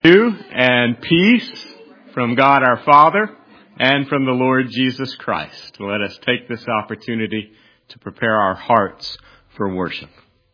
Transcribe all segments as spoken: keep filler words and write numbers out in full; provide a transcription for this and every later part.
You and peace from God our Father and from the Lord Jesus Christ. Let us take this opportunity to prepare our hearts for worship.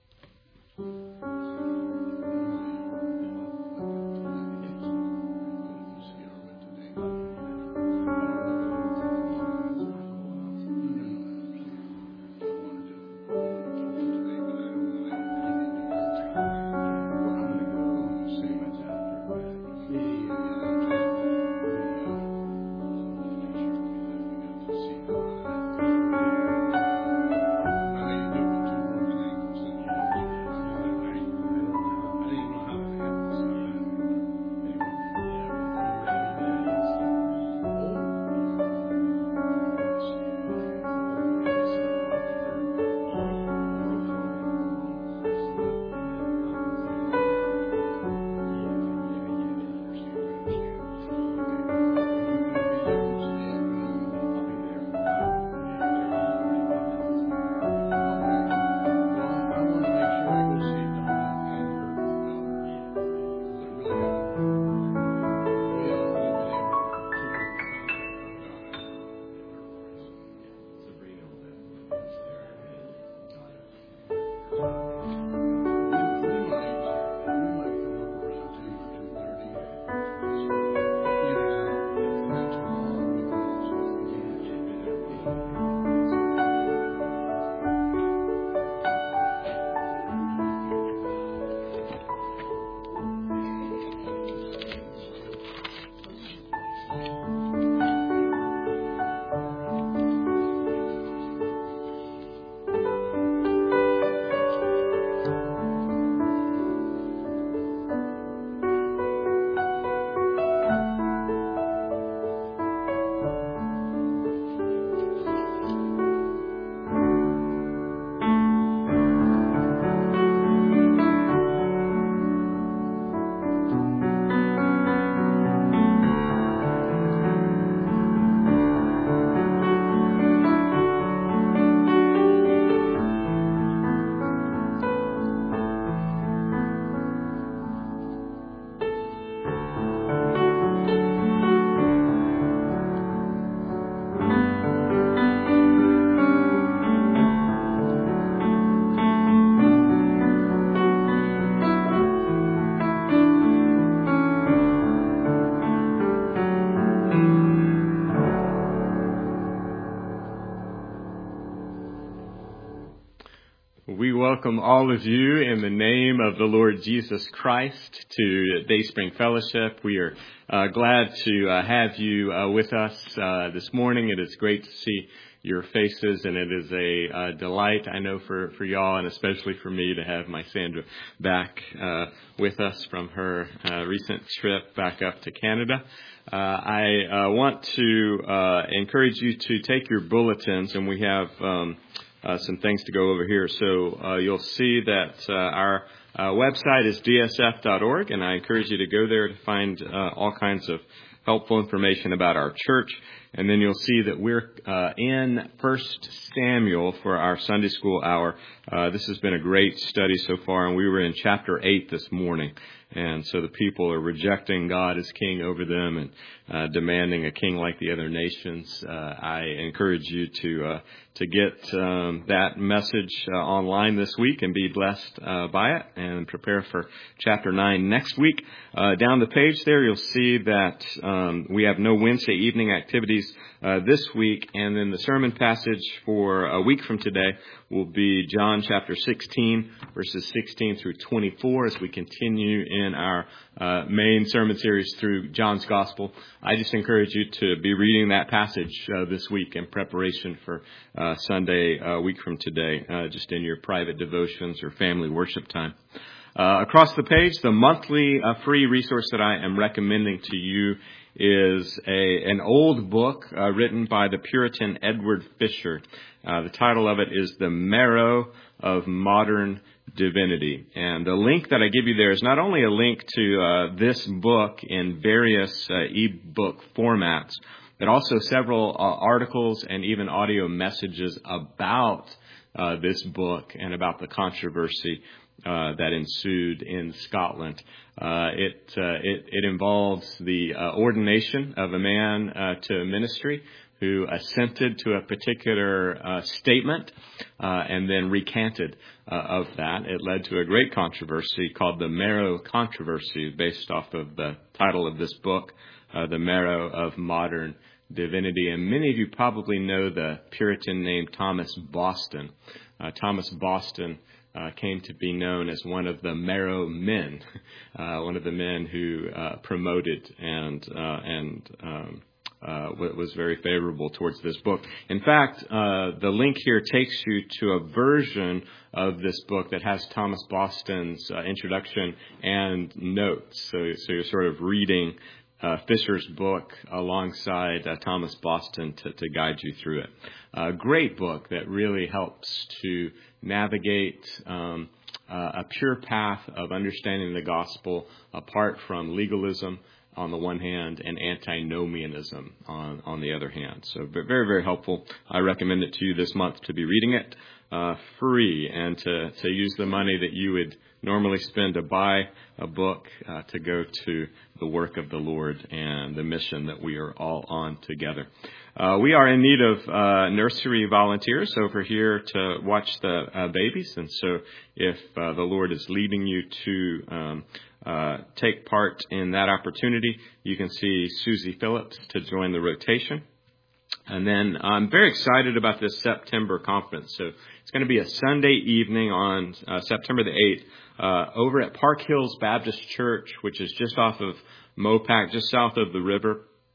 We welcome all of you in the name of the Lord Jesus Christ to Dayspring Fellowship. We are uh, glad to uh, have you uh, with us uh, this morning. It is great to see your faces, and it is a uh, delight, I know, for, for y'all, and especially for me, to have my Sandra back uh, with us from her uh, recent trip back up to Canada. Uh, I uh, want to uh, encourage you to take your bulletins, and we have um, uh, some things to go over here. So uh, you'll see that uh, our uh, website is d s f dot org, and I encourage you to go there to find uh, all kinds of helpful information about our church. And then you'll see that we're uh, in First Samuel for our Sunday school hour. Uh, this has been a great study so far, and we were in chapter eight this morning. And so the people are rejecting God as king over them and uh, demanding a king like the other nations. Uh, I encourage you to uh, to get um, that message uh, online this week and be blessed uh, by it, and prepare for chapter nine next week. Uh, down the page there, you'll see that um, we have no Wednesday evening activities uh, this week, and then the sermon passage for a week from today will be John chapter sixteen, verses sixteen through twenty-four, as we continue in our uh, main sermon series through John's Gospel. I just encourage you to be reading that passage uh, this week in preparation for uh, Sunday, a week from today, uh, just in your private devotions or family worship time. Uh, across the page, the monthly uh, free resource that I am recommending to you is a an old book uh, written by the Puritan Edward Fisher. Uh, the title of it is The Marrow of Modern Divinity. And the link that I give you there is not only a link to uh, this book in various uh, e-book formats, but also several uh, articles and even audio messages about uh, this book and about the controversy uh, that ensued in Scotland. Uh, it, uh, it it involves the uh, ordination of a man uh, to ministry who assented to a particular uh, statement uh, and then recanted uh, of that. It led to a great controversy called the Marrow Controversy, based off of the title of this book, uh, The Marrow of Modern Divinity. And many of you probably know the Puritan named Thomas Boston. Uh, Thomas Boston uh, came to be known as one of the Marrow men, uh, one of the men who uh, promoted and uh, and um, Uh, was very favorable towards this book. In fact, uh, the link here takes you to a version of this book that has Thomas Boston's uh, introduction and notes. So, so you're sort of reading uh, Fisher's book alongside uh, Thomas Boston to, to guide you through it. A great book that really helps to navigate um, uh, a pure path of understanding the gospel apart from legalism on the one hand, and antinomianism on, on the other hand. So very, very helpful. I recommend it to you this month to be reading it uh, free and to, to use the money that you would normally spend to buy a book uh, to go to the work of the Lord and the mission that we are all on together. Uh, we are in need of uh, nursery volunteers over here to watch the uh, babies. And so if uh, the Lord is leading you to um, uh, take part in that opportunity, you can see Susie Phillips to join the rotation. And then I'm very excited about this September conference. So it's going to be a Sunday evening on uh, September the eighth uh, over at Park Hills Baptist Church, which is just off of Mopac, just south of the river.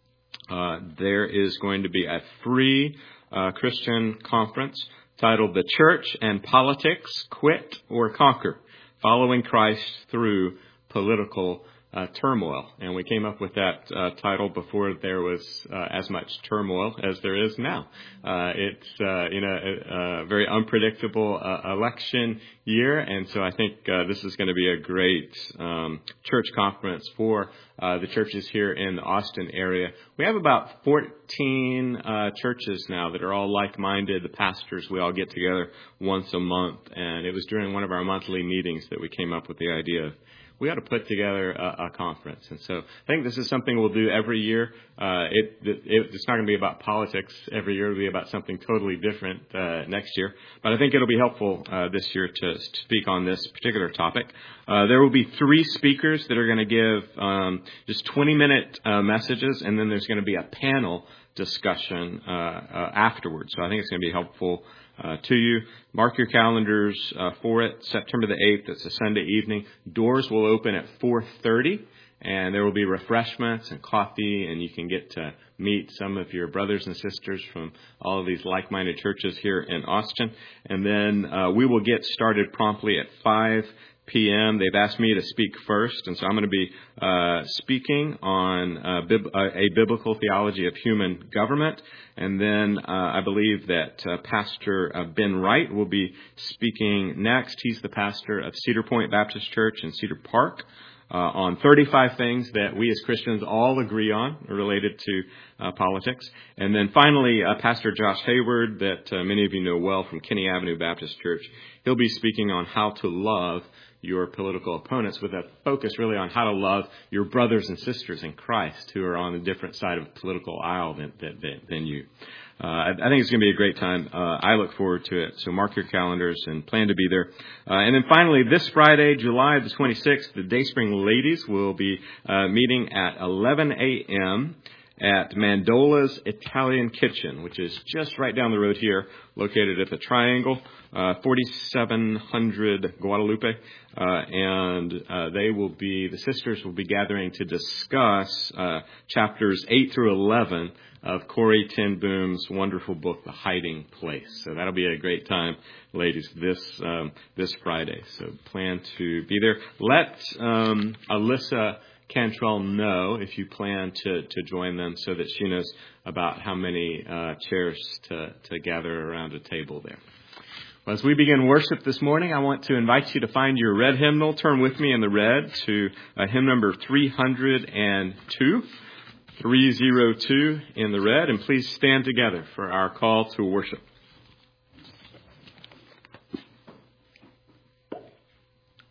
Uh, there is going to be a free uh, Christian conference titled The Church and Politics, Quit or Conquer, Following Christ Through Political uh, Turmoil. And we came up with that uh, title before there was uh, as much turmoil as there is now. Uh, it's, uh, you know, a, a very unpredictable uh, election year. And so I think uh, this is going to be a great um, church conference for uh, the churches here in the Austin area. We have about fourteen uh, churches now that are all like-minded. The pastors, we all get together once a month. And it was during one of our monthly meetings that we came up with the idea of we ought to put together a, a conference. And so I think this is something we'll do every year. Uh, it, it, it's not going to be about politics every year. It'll be about something totally different uh, next year. But I think it'll be helpful uh, this year to, to speak on this particular topic. Uh, there will be three speakers that are going to give um, just twenty-minute uh, messages, and then there's going to be a panel discussion uh, uh, afterwards. So I think it's going to be helpful Uh, to you. Mark your calendars uh, for it. September the eighth, it's a Sunday evening. Doors will open at four thirty, and there will be refreshments and coffee, and you can get to meet some of your brothers and sisters from all of these like-minded churches here in Austin. And then uh, we will get started promptly at five p.m. They've asked me to speak first, and so I'm going to be uh, speaking on uh, bib- uh, a biblical theology of human government. And then uh, I believe that uh, Pastor uh, Ben Wright will be speaking next. He's the pastor of Cedar Point Baptist Church in Cedar Park uh, on thirty-five things that we as Christians all agree on related to uh, politics. And then finally, uh, Pastor Josh Hayward, that uh, many of you know well from Kinney Avenue Baptist Church, he'll be speaking on how to love your political opponents, with a focus really on how to love your brothers and sisters in Christ who are on a different side of the political aisle than, than, than you. Uh, I, I think it's going to be a great time. Uh, I look forward to it. So mark your calendars and plan to be there. Uh, and then finally, this Friday, July the twenty-sixth, the Dayspring Ladies will be uh, meeting at eleven a.m. at Mandola's Italian Kitchen, which is just right down the road here, located at the Triangle, uh, forty-seven hundred Guadalupe. Uh, and uh, they will be, the sisters will be gathering to discuss uh, chapters eight through eleven of Corrie ten Boom's wonderful book, The Hiding Place. So that'll be a great time, ladies, this um, this Friday. So plan to be there. Let um, Alyssa Cantrell know if you plan to, to join them, so that she knows about how many uh, chairs to, to gather around a table there. Well, as we begin worship this morning, I want to invite you to find your red hymnal. Turn with me in the red to uh, hymn number three hundred two. three oh two in the red, and please stand together for our call to worship.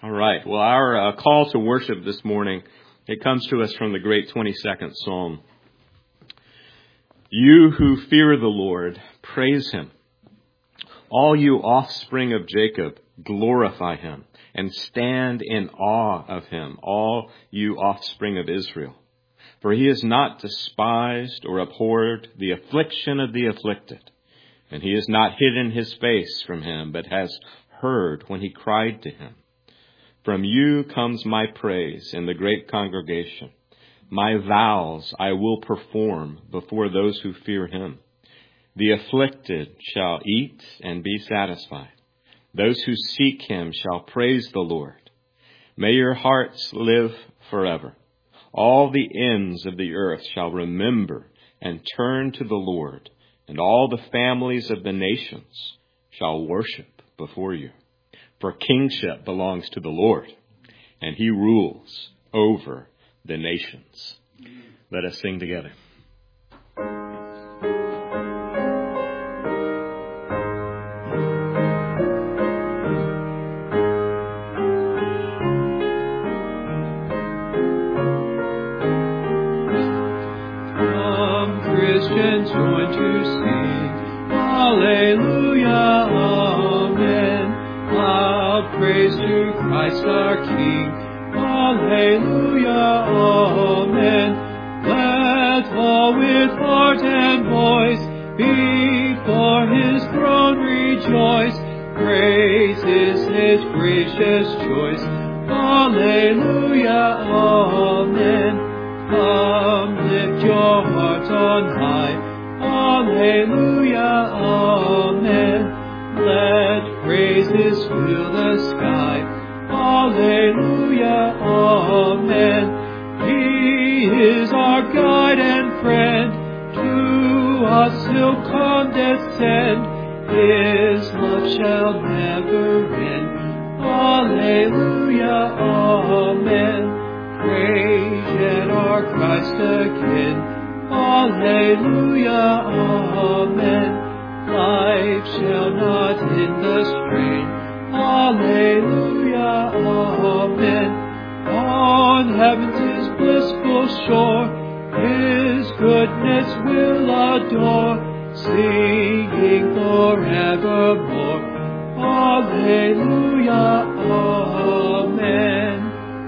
All right. Well, our uh, call to worship this morning, it comes to us from the great twenty-second Psalm. You who fear the Lord, praise him. All you offspring of Jacob, glorify him and stand in awe of him, all you offspring of Israel. For he has not despised or abhorred the affliction of the afflicted, and he has not hidden his face from him, but has heard when he cried to him. From you comes my praise in the great congregation. My vows I will perform before those who fear him. The afflicted shall eat and be satisfied. Those who seek him shall praise the Lord. May your hearts live forever. All the ends of the earth shall remember and turn to the Lord, and all the families of the nations shall worship before you. For kingship belongs to the Lord, and he rules over the nations. Let us sing together. Come, Christians, join to sing. Hallelujah, amen. Loud praise to Christ our King. Hallelujah, amen. Let all with heart and voice before his throne rejoice. Praise is his gracious choice. Hallelujah, amen. Come, lift your heart on high. Hallelujah, amen. Let praises fill the sky. Hallelujah, amen. He is our guide and friend. To us he'll condescend. His love shall never end. Hallelujah, amen. Praise yet our Christ again. Hallelujah, amen. Life shall not end the strain. Hallelujah, amen. On heaven's his blissful shore, his goodness will adore, singing forevermore. Hallelujah, amen.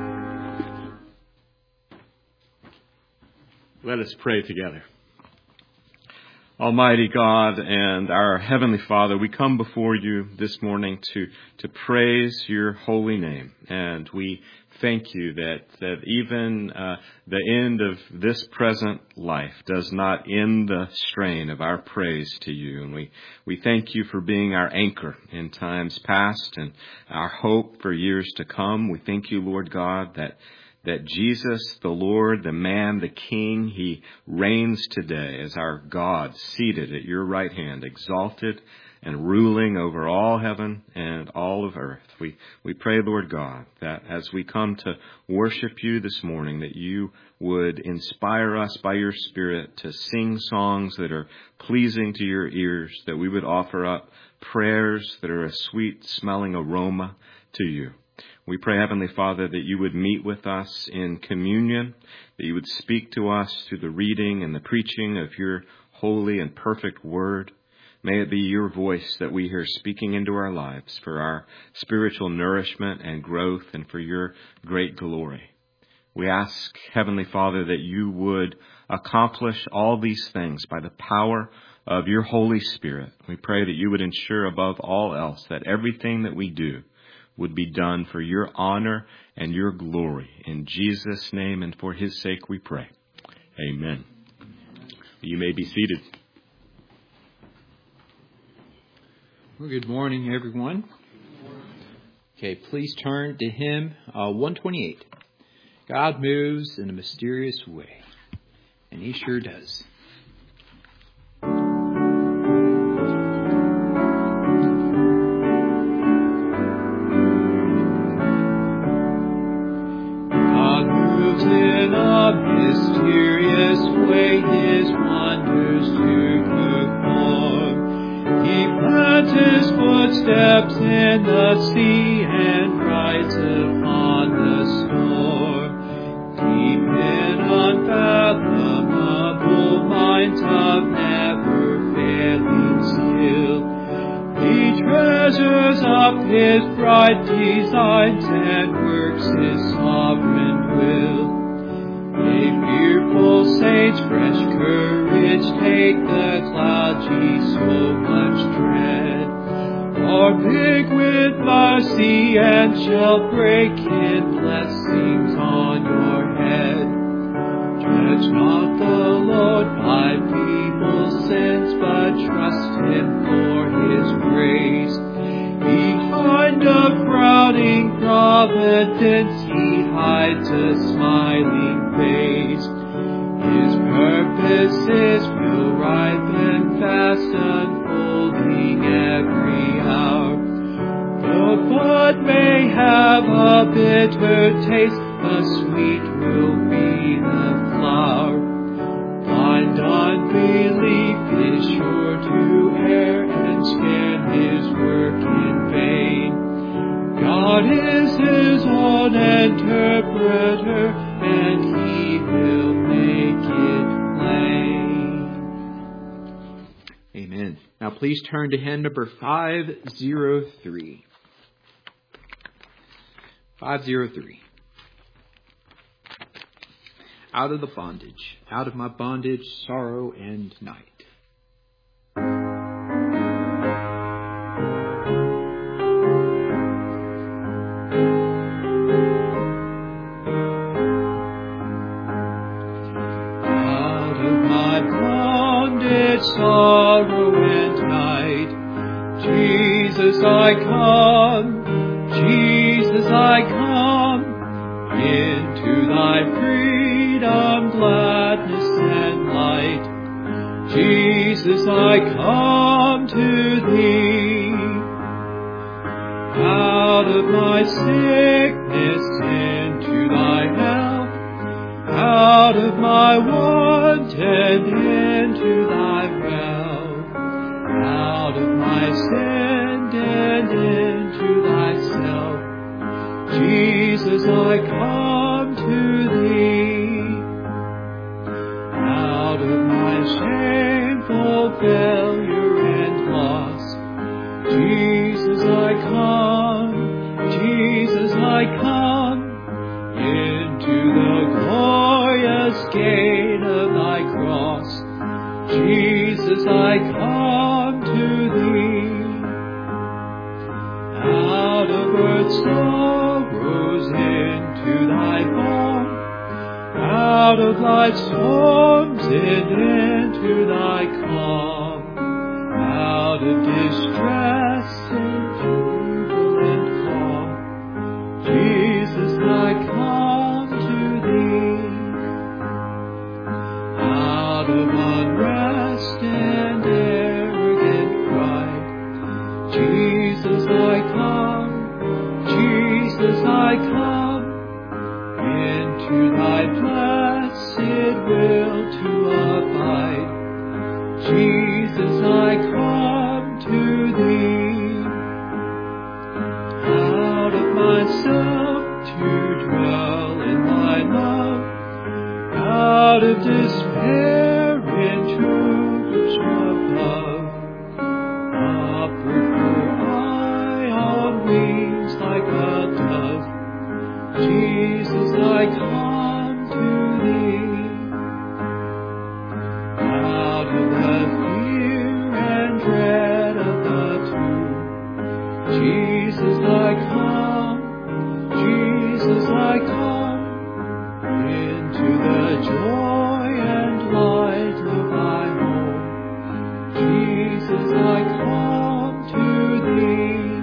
Let us pray together. Almighty God and our Heavenly Father, we come before you this morning to, to praise your holy name. And we thank you that, that even uh, the end of this present life does not end the strain of our praise to you. And we, we thank you for being our anchor in times past and our hope for years to come. We thank you, Lord God, that that Jesus, the Lord, the man, the King, he reigns today as our God, seated at your right hand, exalted and ruling over all heaven and all of earth. We, we pray, Lord God, that as we come to worship you this morning, that you would inspire us by your Spirit to sing songs that are pleasing to your ears, that we would offer up prayers that are a sweet-smelling aroma to you. We pray, Heavenly Father, that you would meet with us in communion, that you would speak to us through the reading and the preaching of your holy and perfect word. May it be your voice that we hear speaking into our lives for our spiritual nourishment and growth and for your great glory. We ask, Heavenly Father, that you would accomplish all these things by the power of your Holy Spirit. We pray that you would ensure above all else that everything that we do would be done for your honor and your glory. In Jesus' name and for his sake we pray. Amen. You may be seated. Well, good morning, everyone. Okay, please turn to hymn uh, one twenty-eight. God moves in a mysterious way, and he sure does. Mysterious way his wonders to perform. He plants his footsteps in the sea and rides designs and works his sovereign will. May fearful saints fresh courage take, the clouds ye so much dread are big with mercy and shall break in blessings on your head. Judge not the Lord by people's sins, but trust him for his grace. Behind a frowning providence he hides a smiling face. His purposes will ripen fast, unfolding every hour. The bud may have a bitter taste, but sweet will be the flower. Blind unbelief is sure to err and scan his work in vain. God is his own interpreter, and he will make it plain. Amen. Now please turn to hymn number five oh three. five oh three. Out of the bondage, out of my bondage, sorrow and night. Out of my bondage, sorrow and night, Jesus I come, Jesus I come, into thy freedom, gladness and light. Jesus, I come to thee. Out of my sickness into thy health, out of my want and into thy wealth, out of my sin and into thyself. Jesus, I come to thee. Out of my shameful failure and loss, Jesus, I come, Jesus, I come, into the glorious gain of thy cross. Jesus, I come to thee. Out of earth's sorrows into thy balm, out of life's storms and into thy calm, out of distress into jubilant calm. Jesus, I come to thee. Out of unrest and arrogant pride, Jesus, I come, Jesus, I come, into thy blessed will to abide. Jesus, I come to thee. Out of myself to dwell in thy love, out of despair into vision above, upward for I on wings like a dove. Jesus, I come to thee. Out of the fear and dread of the tomb, Jesus, I come, Jesus, I come, into the joy and light of thy home. Jesus, I come to thee.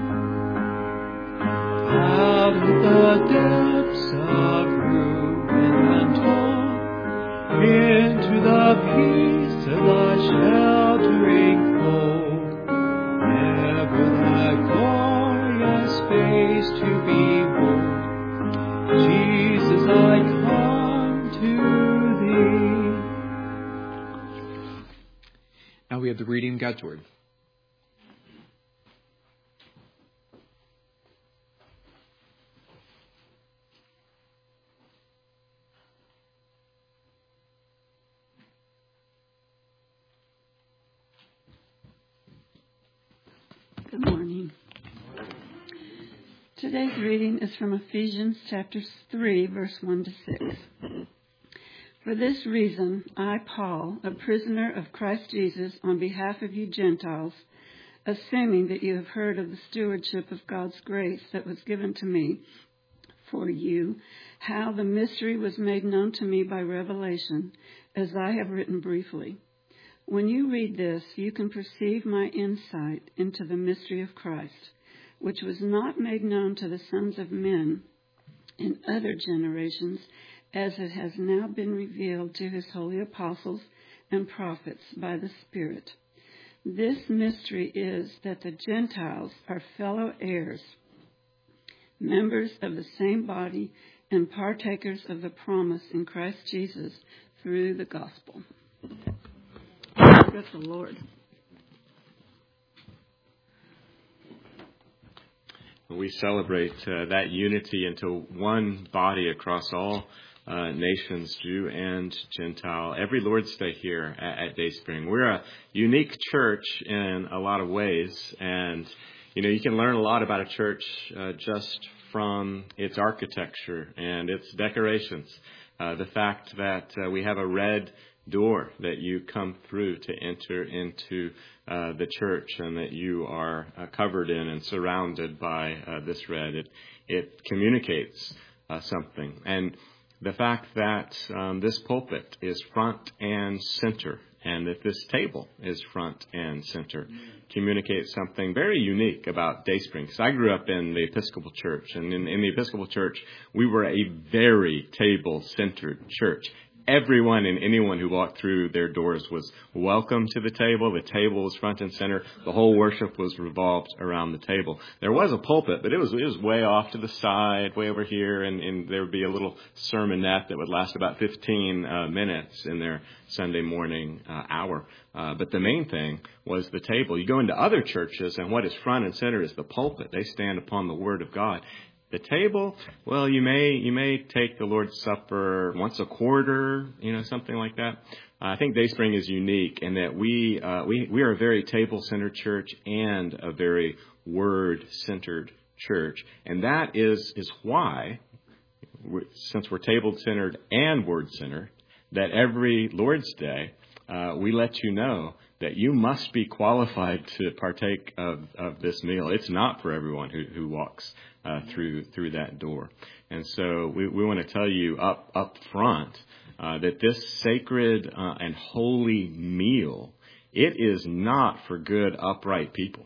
Out of the depths of ruin and toil, into the peace of thy sheltering fold, ever thy glorious face to behold. Jesus, I come to thee. Now we have the reading of God's Word. Good morning. Today's reading is from Ephesians chapter three, verse one to six. For this reason, I, Paul, a prisoner of Christ Jesus, on behalf of you Gentiles, assuming that you have heard of the stewardship of God's grace that was given to me for you, how the mystery was made known to me by revelation, as I have written briefly. When you read this, you can perceive my insight into the mystery of Christ, which was not made known to the sons of men in other generations, as it has now been revealed to his holy apostles and prophets by the Spirit. This mystery is that the Gentiles are fellow heirs, members of the same body, and partakers of the promise in Christ Jesus through the gospel. Praise the Lord. We celebrate uh, that unity into one body across all uh, nations, Jew and Gentile, every Lord's Day here at, at Dayspring. We're a unique church in a lot of ways, and you know you can learn a lot about a church uh, just from its architecture and its decorations. Uh, the fact that uh, we have a red door that you come through to enter into uh, the church, and that you are uh, covered in and surrounded by uh, this red. It, it communicates uh, something. And the fact that um, this pulpit is front and center, and that this table is front and center, communicates something very unique about Dayspring. Because I grew up in the Episcopal Church, and in, in the Episcopal Church, we were a very table-centered church. Everyone and anyone who walked through their doors was welcome to the table. The table was front and center. The whole worship was revolved around the table. There was a pulpit, but it was it was way off to the side, way over here, and, and there would be a little sermonette that would last about fifteen uh, minutes in their Sunday morning uh, hour. Uh, but the main thing was the table. You go into other churches, and what is front and center is the pulpit. They stand upon the Word of God. The table, well, you may you may take the Lord's Supper once a quarter, you know, something like that. Uh, I think Dayspring is unique in that we uh, we we are a very table-centered church and a very word-centered church, and that is is why, since we're table-centered and word-centered, that every Lord's Day uh, we let you know that you must be qualified to partake of, of this meal. It's not for everyone who, who walks uh, through through that door. And so we, we want to tell you up, up front uh, that this sacred uh, and holy meal, it is not for good, upright people.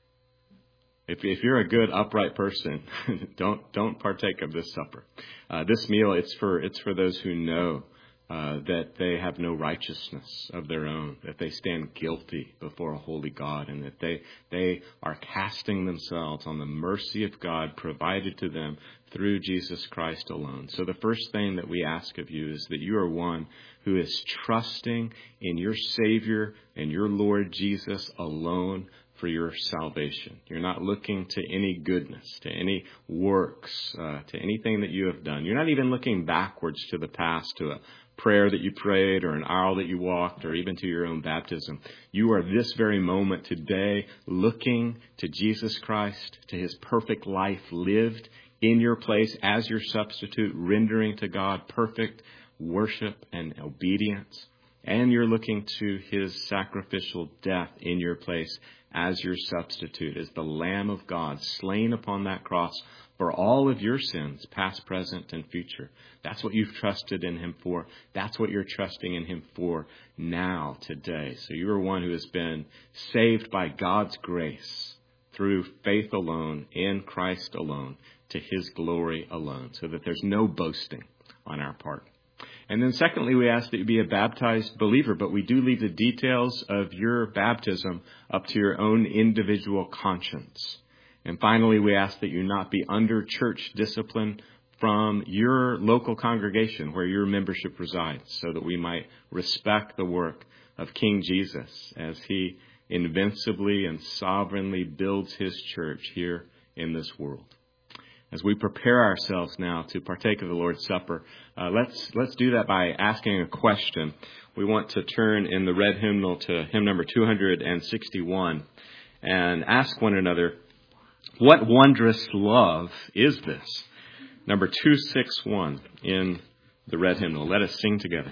If, if you're a good, upright person, don't don't partake of this supper. Uh, this meal, it's for it's for those who know Uh, that they have no righteousness of their own, that they stand guilty before a holy God, and that they they are casting themselves on the mercy of God provided to them through Jesus Christ alone. So the first thing that we ask of you is that you are one who is trusting in your Savior and your Lord Jesus alone for your salvation. You're not looking to any goodness, to any works, uh, to anything that you have done. You're not even looking backwards to the past, to a prayer that you prayed or an aisle that you walked or even to your own baptism. You are this very moment today looking to Jesus Christ, to his perfect life lived in your place as your substitute, rendering to God perfect worship and obedience. And you're looking to his sacrificial death in your place as your substitute, as the Lamb of God slain upon that cross for all of your sins, past, present, and future. That's what you've trusted in him for. That's what you're trusting in him for now, today. So you are one who has been saved by God's grace through faith alone, in Christ alone, to his glory alone, so that there's no boasting on our part. And then secondly, we ask that you be a baptized believer, but we do leave the details of your baptism up to your own individual conscience. And finally, we ask that you not be under church discipline from your local congregation where your membership resides, so that we might respect the work of King Jesus as he invincibly and sovereignly builds his church here in this world. As we prepare ourselves now to partake of the Lord's Supper, uh, let's let's do that by asking a question. We want to turn in the red hymnal to hymn number two hundred sixty-one and ask one another, What wondrous love is this? Number two sixty-one in the red hymnal. Let us sing together.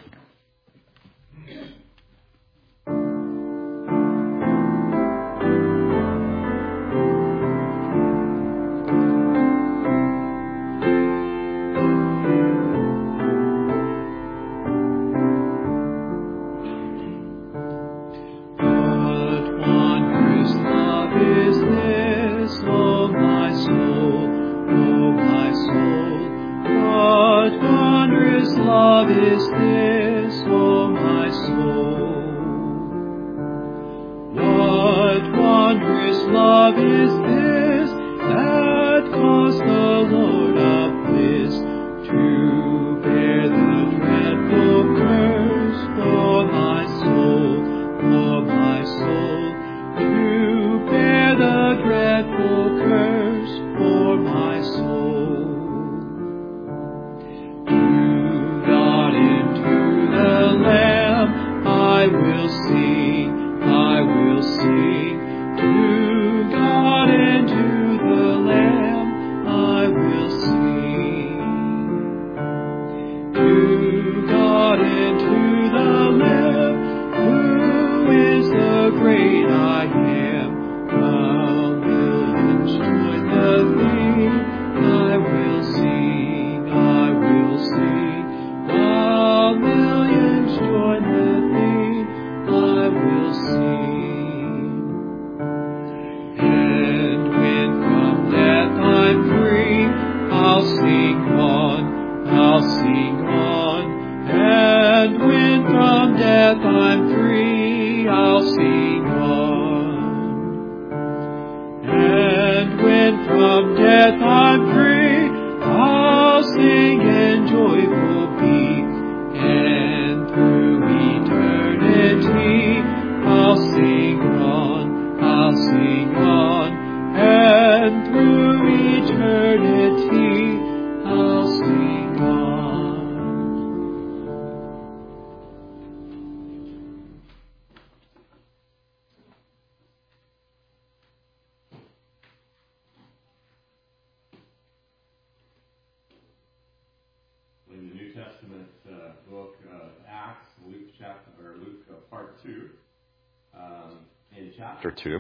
Two.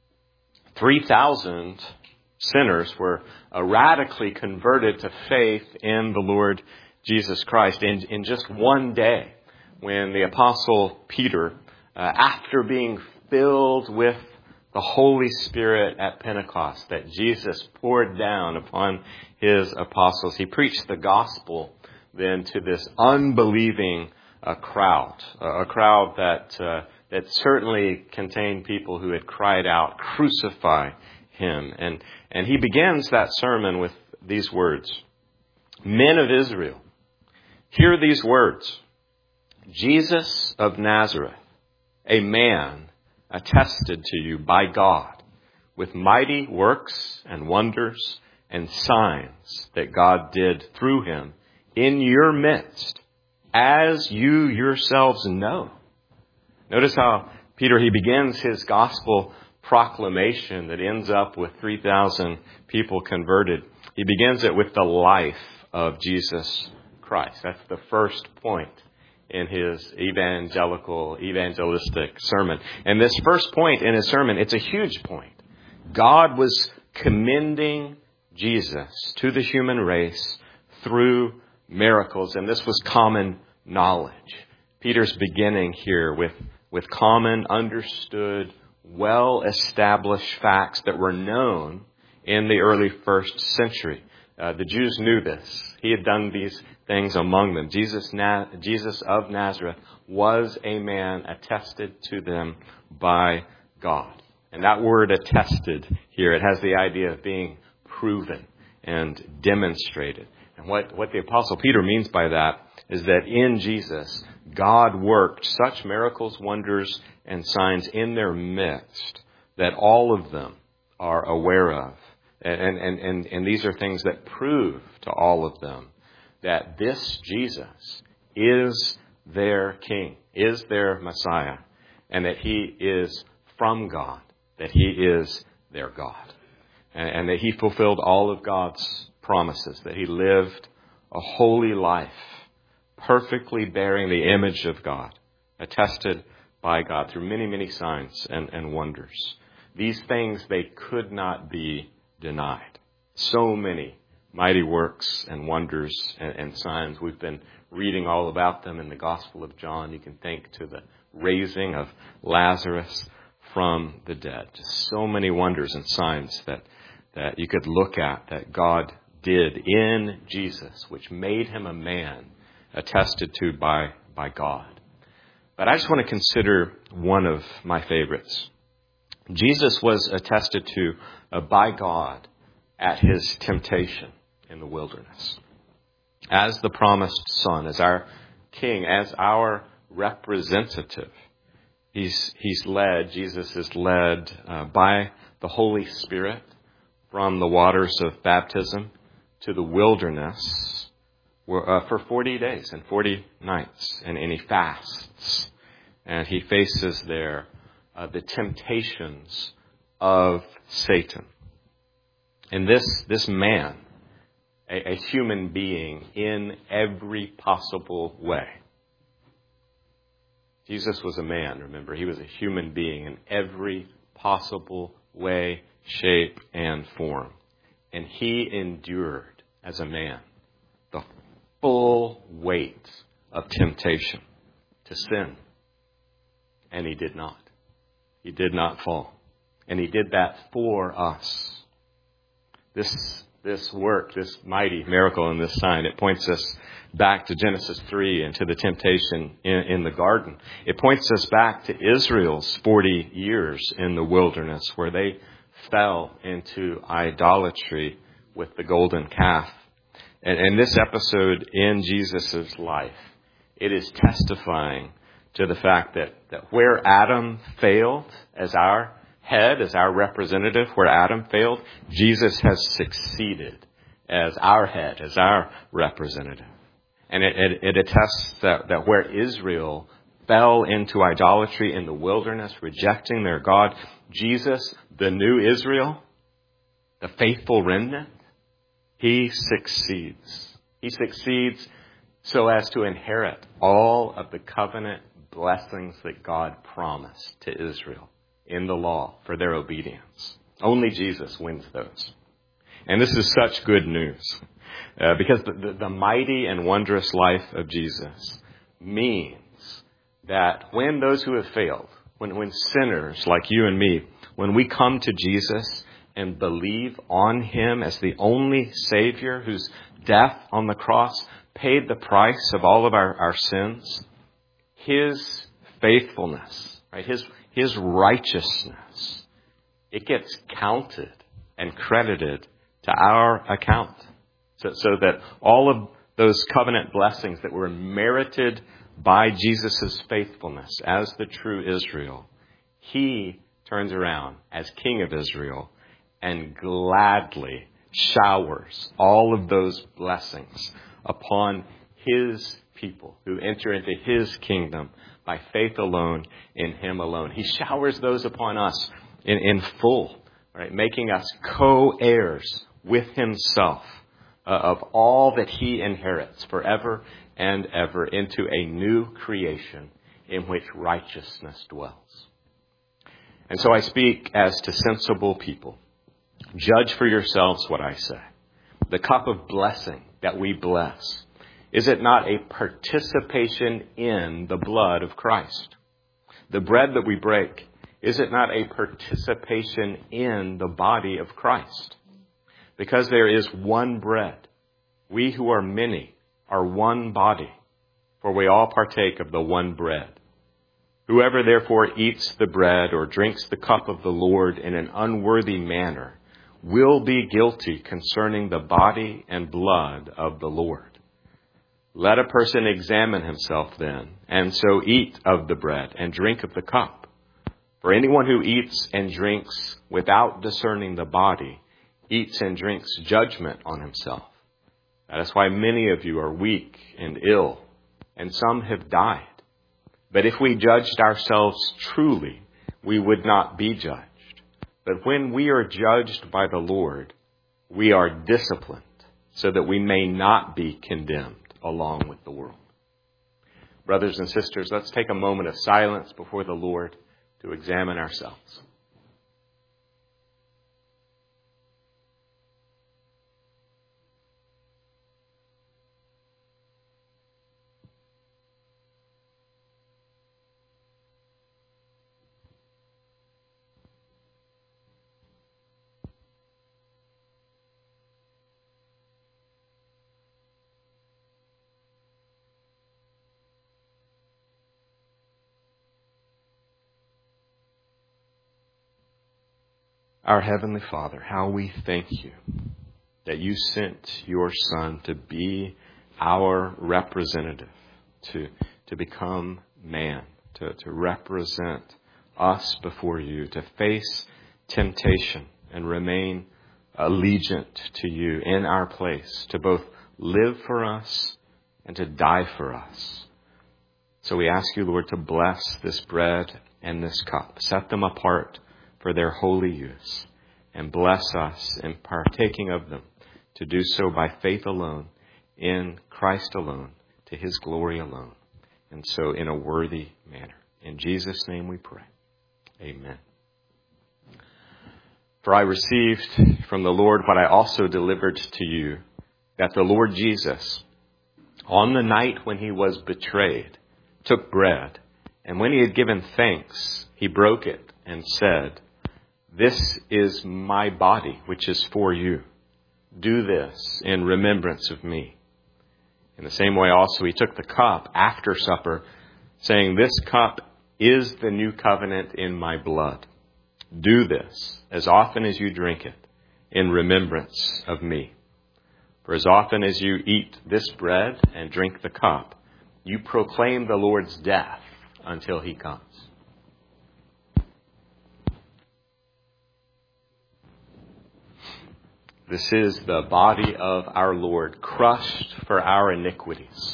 three thousand sinners were uh, radically converted to faith in the Lord Jesus Christ in, in just one day, when the Apostle Peter, uh, after being filled with the Holy Spirit at Pentecost that Jesus poured down upon his apostles, he preached the gospel then to this unbelieving uh, crowd, uh, a crowd that uh, that certainly contained people who had cried out, "Crucify him." And, and he begins that sermon with these words. Men of Israel, hear these words. Jesus of Nazareth, a man attested to you by God with mighty works and wonders and signs that God did through him in your midst, as you yourselves know. Notice how Peter, he begins his gospel proclamation that ends up with three thousand people converted. He begins it with the life of Jesus Christ. That's the first point in his evangelical, evangelistic sermon. And this first point in his sermon, it's a huge point. God was commending Jesus to the human race through miracles, and this was common knowledge. Peter's beginning here with with common, understood, well-established facts that were known in the early first century. Uh, the Jews knew this. He had done these things among them. Jesus, Na- Jesus of Nazareth was a man attested to them by God. And that word attested here, it has the idea of being proven and demonstrated. And what, what the Apostle Peter means by that is that in Jesus, God worked such miracles, wonders, and signs in their midst that all of them are aware of. And, and, and, and these are things that prove to all of them that this Jesus is their King, is their Messiah, and that he is from God, that he is their God. and, and that he fulfilled all of God's promises, that he lived a holy life, perfectly bearing the image of God, attested by God through many, many signs and, and wonders. These things, they could not be denied. So many mighty works and wonders and, and signs. We've been reading all about them in the Gospel of John. You can think to the raising of Lazarus from the dead. Just so many wonders and signs that, that you could look at that God did in Jesus, which made him a man attested to by, by God. But I just want to consider one of my favorites. Jesus was attested to uh, by God at his temptation in the wilderness. As the promised Son, as our King, as our representative, he's, he's led, Jesus is led uh, by the Holy Spirit from the waters of baptism to the wilderness uh, for forty days and forty nights. And, and he fasts. And he faces there uh, the temptations of Satan. And this, this man, a, a human being in every possible way. Jesus was a man, remember. He was a human being in every possible way, shape, and form. And he endured as a man the full weight of temptation to sin. And he did not. He did not fall. And he did that for us. This, this work, this mighty miracle and this sign, it points us back to Genesis three and to the temptation in, in the garden. It points us back to Israel's forty years in the wilderness where they fell into idolatry with the golden calf. And, and this episode in Jesus' life, it is testifying to the fact that, that where Adam failed as our head, as our representative, where Adam failed, Jesus has succeeded as our head, as our representative. And it, it, it attests that, that where Israel fell into idolatry in the wilderness, rejecting their God, Jesus, the new Israel, the faithful remnant, he succeeds. He succeeds so as to inherit all of the covenant blessings that God promised to Israel in the law for their obedience. Only Jesus wins those. And this is such good news uh, because the, the, the mighty and wondrous life of Jesus means that when those who have failed, when, when sinners like you and me, when we come to Jesus and believe on him as the only Savior whose death on the cross paid the price of all of our, our sins, his faithfulness, right, his His righteousness, it gets counted and credited to our account. So, so that all of those covenant blessings that were merited by Jesus' faithfulness as the true Israel, he turns around as King of Israel and gladly showers all of those blessings upon his people who enter into his kingdom by faith alone, in him alone. He showers those upon us in, in full, right? Making us co-heirs with himself uh, of all that he inherits forever and ever into a new creation in which righteousness dwells. And so I speak as to sensible people. Judge for yourselves what I say. The cup of blessing that we bless, is it not a participation in the blood of Christ? The bread that we break, is it not a participation in the body of Christ? Because there is one bread, we who are many are one body, for we all partake of the one bread. Whoever therefore eats the bread or drinks the cup of the Lord in an unworthy manner will be guilty concerning the body and blood of the Lord. Let a person examine himself then, and so eat of the bread and drink of the cup. For anyone who eats and drinks without discerning the body eats and drinks judgment on himself. That is why many of you are weak and ill, and some have died. But if we judged ourselves truly, we would not be judged. But when we are judged by the Lord, we are disciplined so that we may not be condemned along with the world. Brothers and sisters, let's take a moment of silence before the Lord to examine ourselves. Our Heavenly Father, how we thank you that you sent your Son to be our representative, to, to become man, to, to represent us before you, to face temptation and remain allegiant to you in our place, to both live for us and to die for us. So we ask you, Lord, to bless this bread and this cup, set them apart for their holy use, and bless us in partaking of them, to do so by faith alone, in Christ alone, to his glory alone, and so in a worthy manner. In Jesus' name we pray. Amen. For I received from the Lord what I also delivered to you, that the Lord Jesus, on the night when he was betrayed, took bread, and when he had given thanks, he broke it and said, "This is my body, which is for you. Do this in remembrance of me." In the same way also he took the cup after supper, saying, "This cup is the new covenant in my blood. Do this as often as you drink it in remembrance of me. For as often as you eat this bread and drink the cup, you proclaim the Lord's death until he comes." This is the body of our Lord, crushed for our iniquities.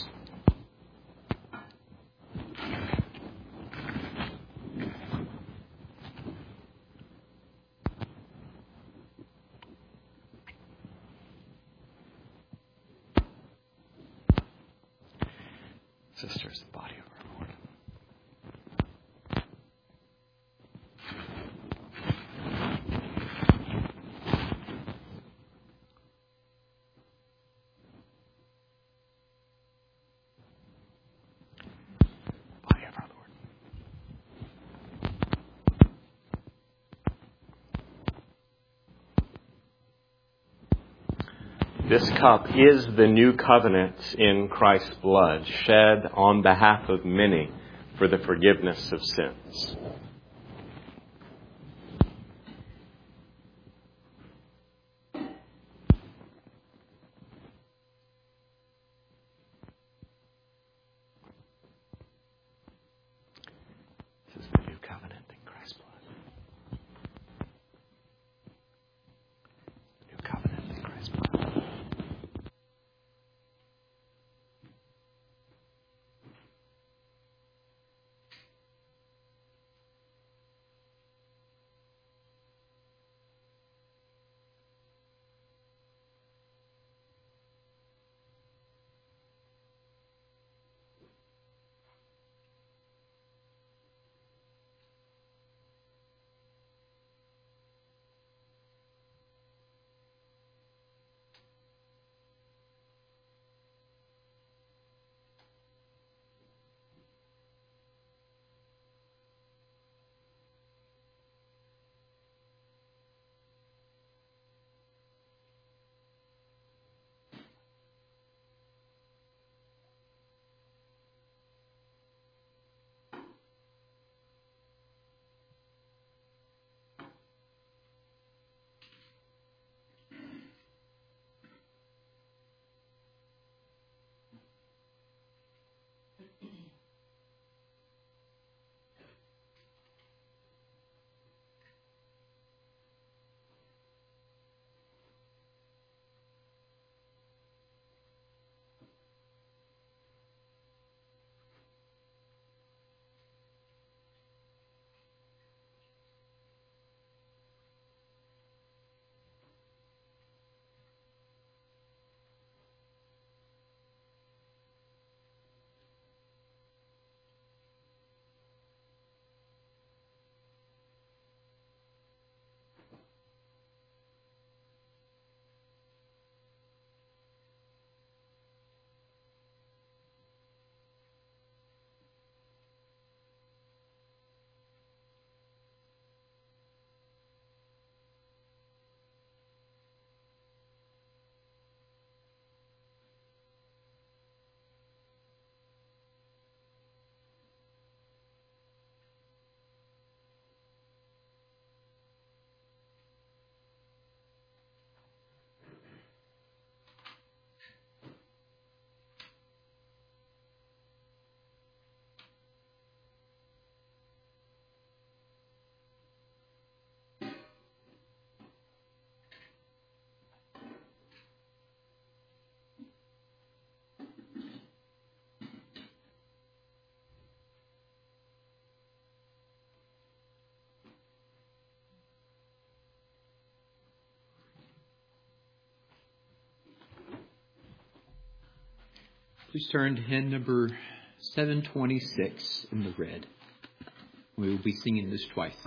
Sisters, the body of our Lord. Body of our Lord. This cup is the new covenant in Christ's blood, shed on behalf of many for the forgiveness of sins. This is the new covenant in Christ's blood. The new covenant in Christ's blood. Please turn to hymn number seven twenty-six in the red. We will be singing this twice.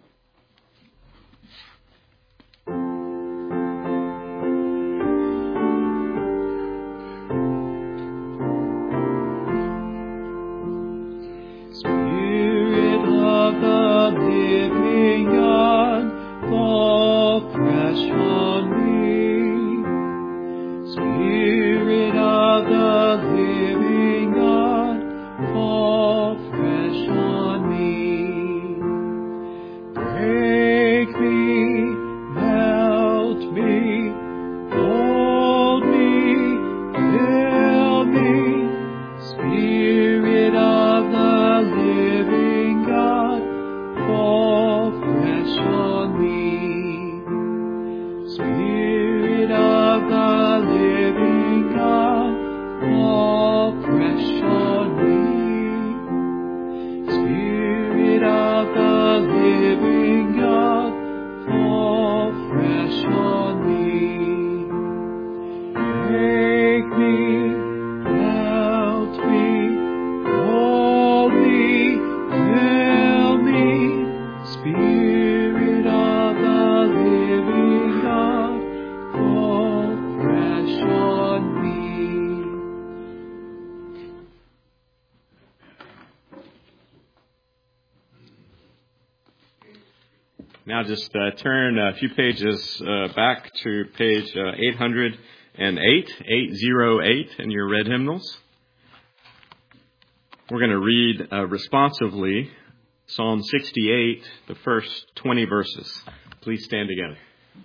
Now just uh, turn a few pages uh, back to page uh, eight hundred eight, eight oh eight in your red hymnals. We're going to read uh, responsively Psalm sixty-eight, the first twenty verses. Please stand together.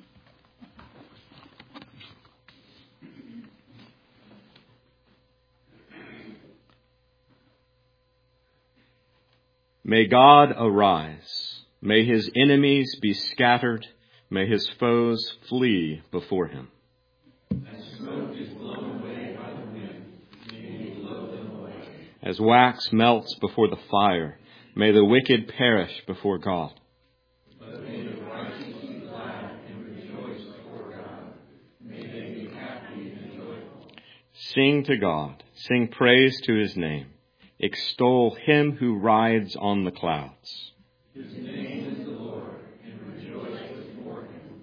May God arise. May his enemies be scattered. May his foes flee before him. As smoke is blown away by the wind, may he blow them away. As wax melts before the fire, may the wicked perish before God. But may the righteous be glad and rejoice before God. May they be happy and joyful. Sing to God. Sing praise to his name. Extol him who rides on the clouds. His name is the Lord, and rejoice before him.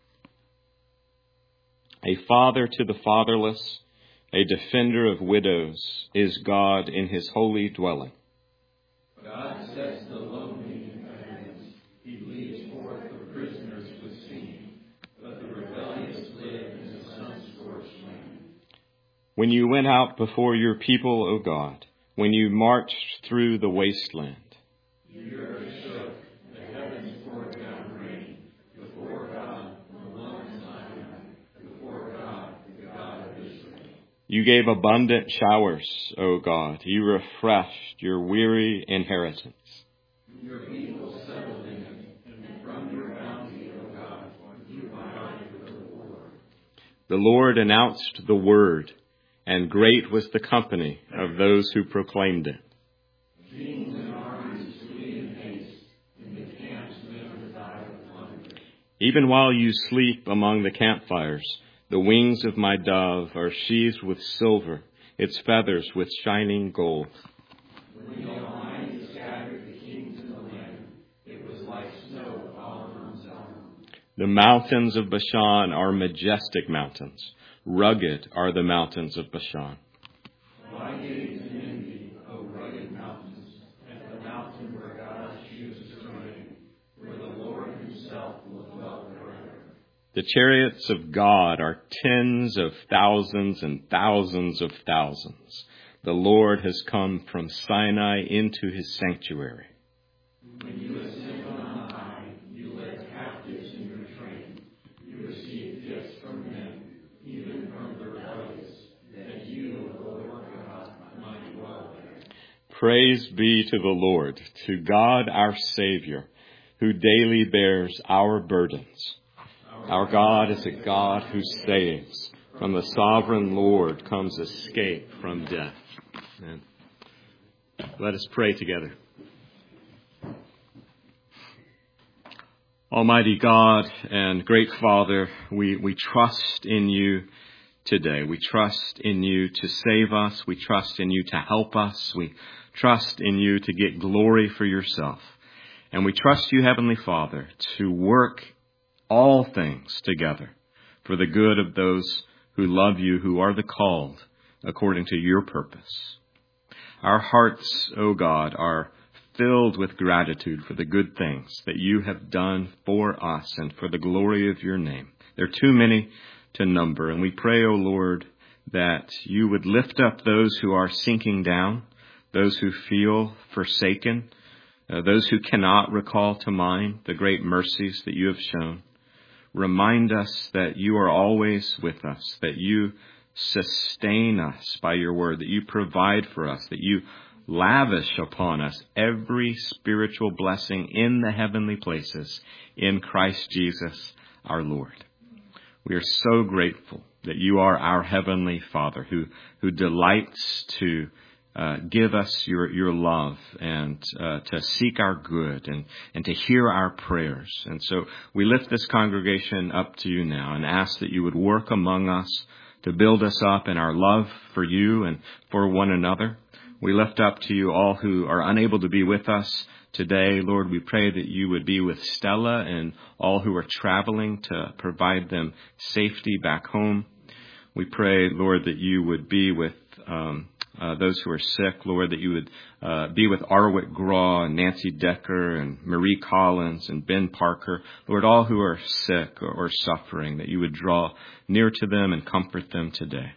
A father to the fatherless, a defender of widows, is God in his holy dwelling. God sets the lonely in abeyance. He leads forth the prisoners with singing, but the rebellious live in the sun-scorched land. When you went out before your people, O God, when you marched through the wasteland, the earth shook, the heavens poured down rain, before God, the one Zion, before God, the God of Israel. You gave abundant showers, O God. You refreshed your weary inheritance. Your people settled in it, and from your bounty, O God, you provided for the poor. The Lord announced the word, and great was the company of those who proclaimed it. Kings and armies flee in haste, and the camps never die of hunger. Even while you sleep among the campfires, the wings of my dove are sheathed with silver, its feathers with shining gold. When the Almighty scattered the kings in the land, it was like snow fallen on Zion. The mountains of Bashan are majestic mountains. Rugged are the mountains of Bashan. Why gaze in envy, O rugged mountains, at the mountain where God chooses to reign, where the Lord himself will dwell forever. The chariots of God are tens of thousands and thousands of thousands. The Lord has come from Sinai into his sanctuary. When you ascend on high, you led captives in your train. You receive gifts from men, even from the rebellious, that you, O Lord God, might dwell there. Praise be to the Lord, to God our Savior, who daily bears our burdens. Our God is a God who saves. From the sovereign Lord comes escape from death. Amen. Let us pray together. Almighty God and great Father, we, we trust in you today. We trust in you to save us. We trust in you to help us. We trust in you to get glory for yourself. And we trust you, Heavenly Father, to work all things together for the good of those who love you, who are the called according to your purpose. Our hearts, O God, are filled with gratitude for the good things that you have done for us and for the glory of your name. There are too many to number, and we pray, O Lord, that you would lift up those who are sinking down, those who feel forsaken, uh, those who cannot recall to mind the great mercies that you have shown. Remind us that you are always with us, that you sustain us by your word, that you provide for us, that you lavish upon us every spiritual blessing in the heavenly places in Christ Jesus our Lord. We are so grateful that you are our heavenly Father who, who delights to uh, give us your, your love and uh, to seek our good and, and to hear our prayers. And so we lift this congregation up to you now and ask that you would work among us to build us up in our love for you and for one another. We lift up to you all who are unable to be with us today. Lord, we pray that you would be with Stella and all who are traveling to provide them safety back home. We pray, Lord, that you would be with um, uh, those who are sick. Lord, that you would uh, be with Arwick Graw and Nancy Decker and Marie Collins and Ben Parker. Lord, all who are sick or, or suffering, that you would draw near to them and comfort them today.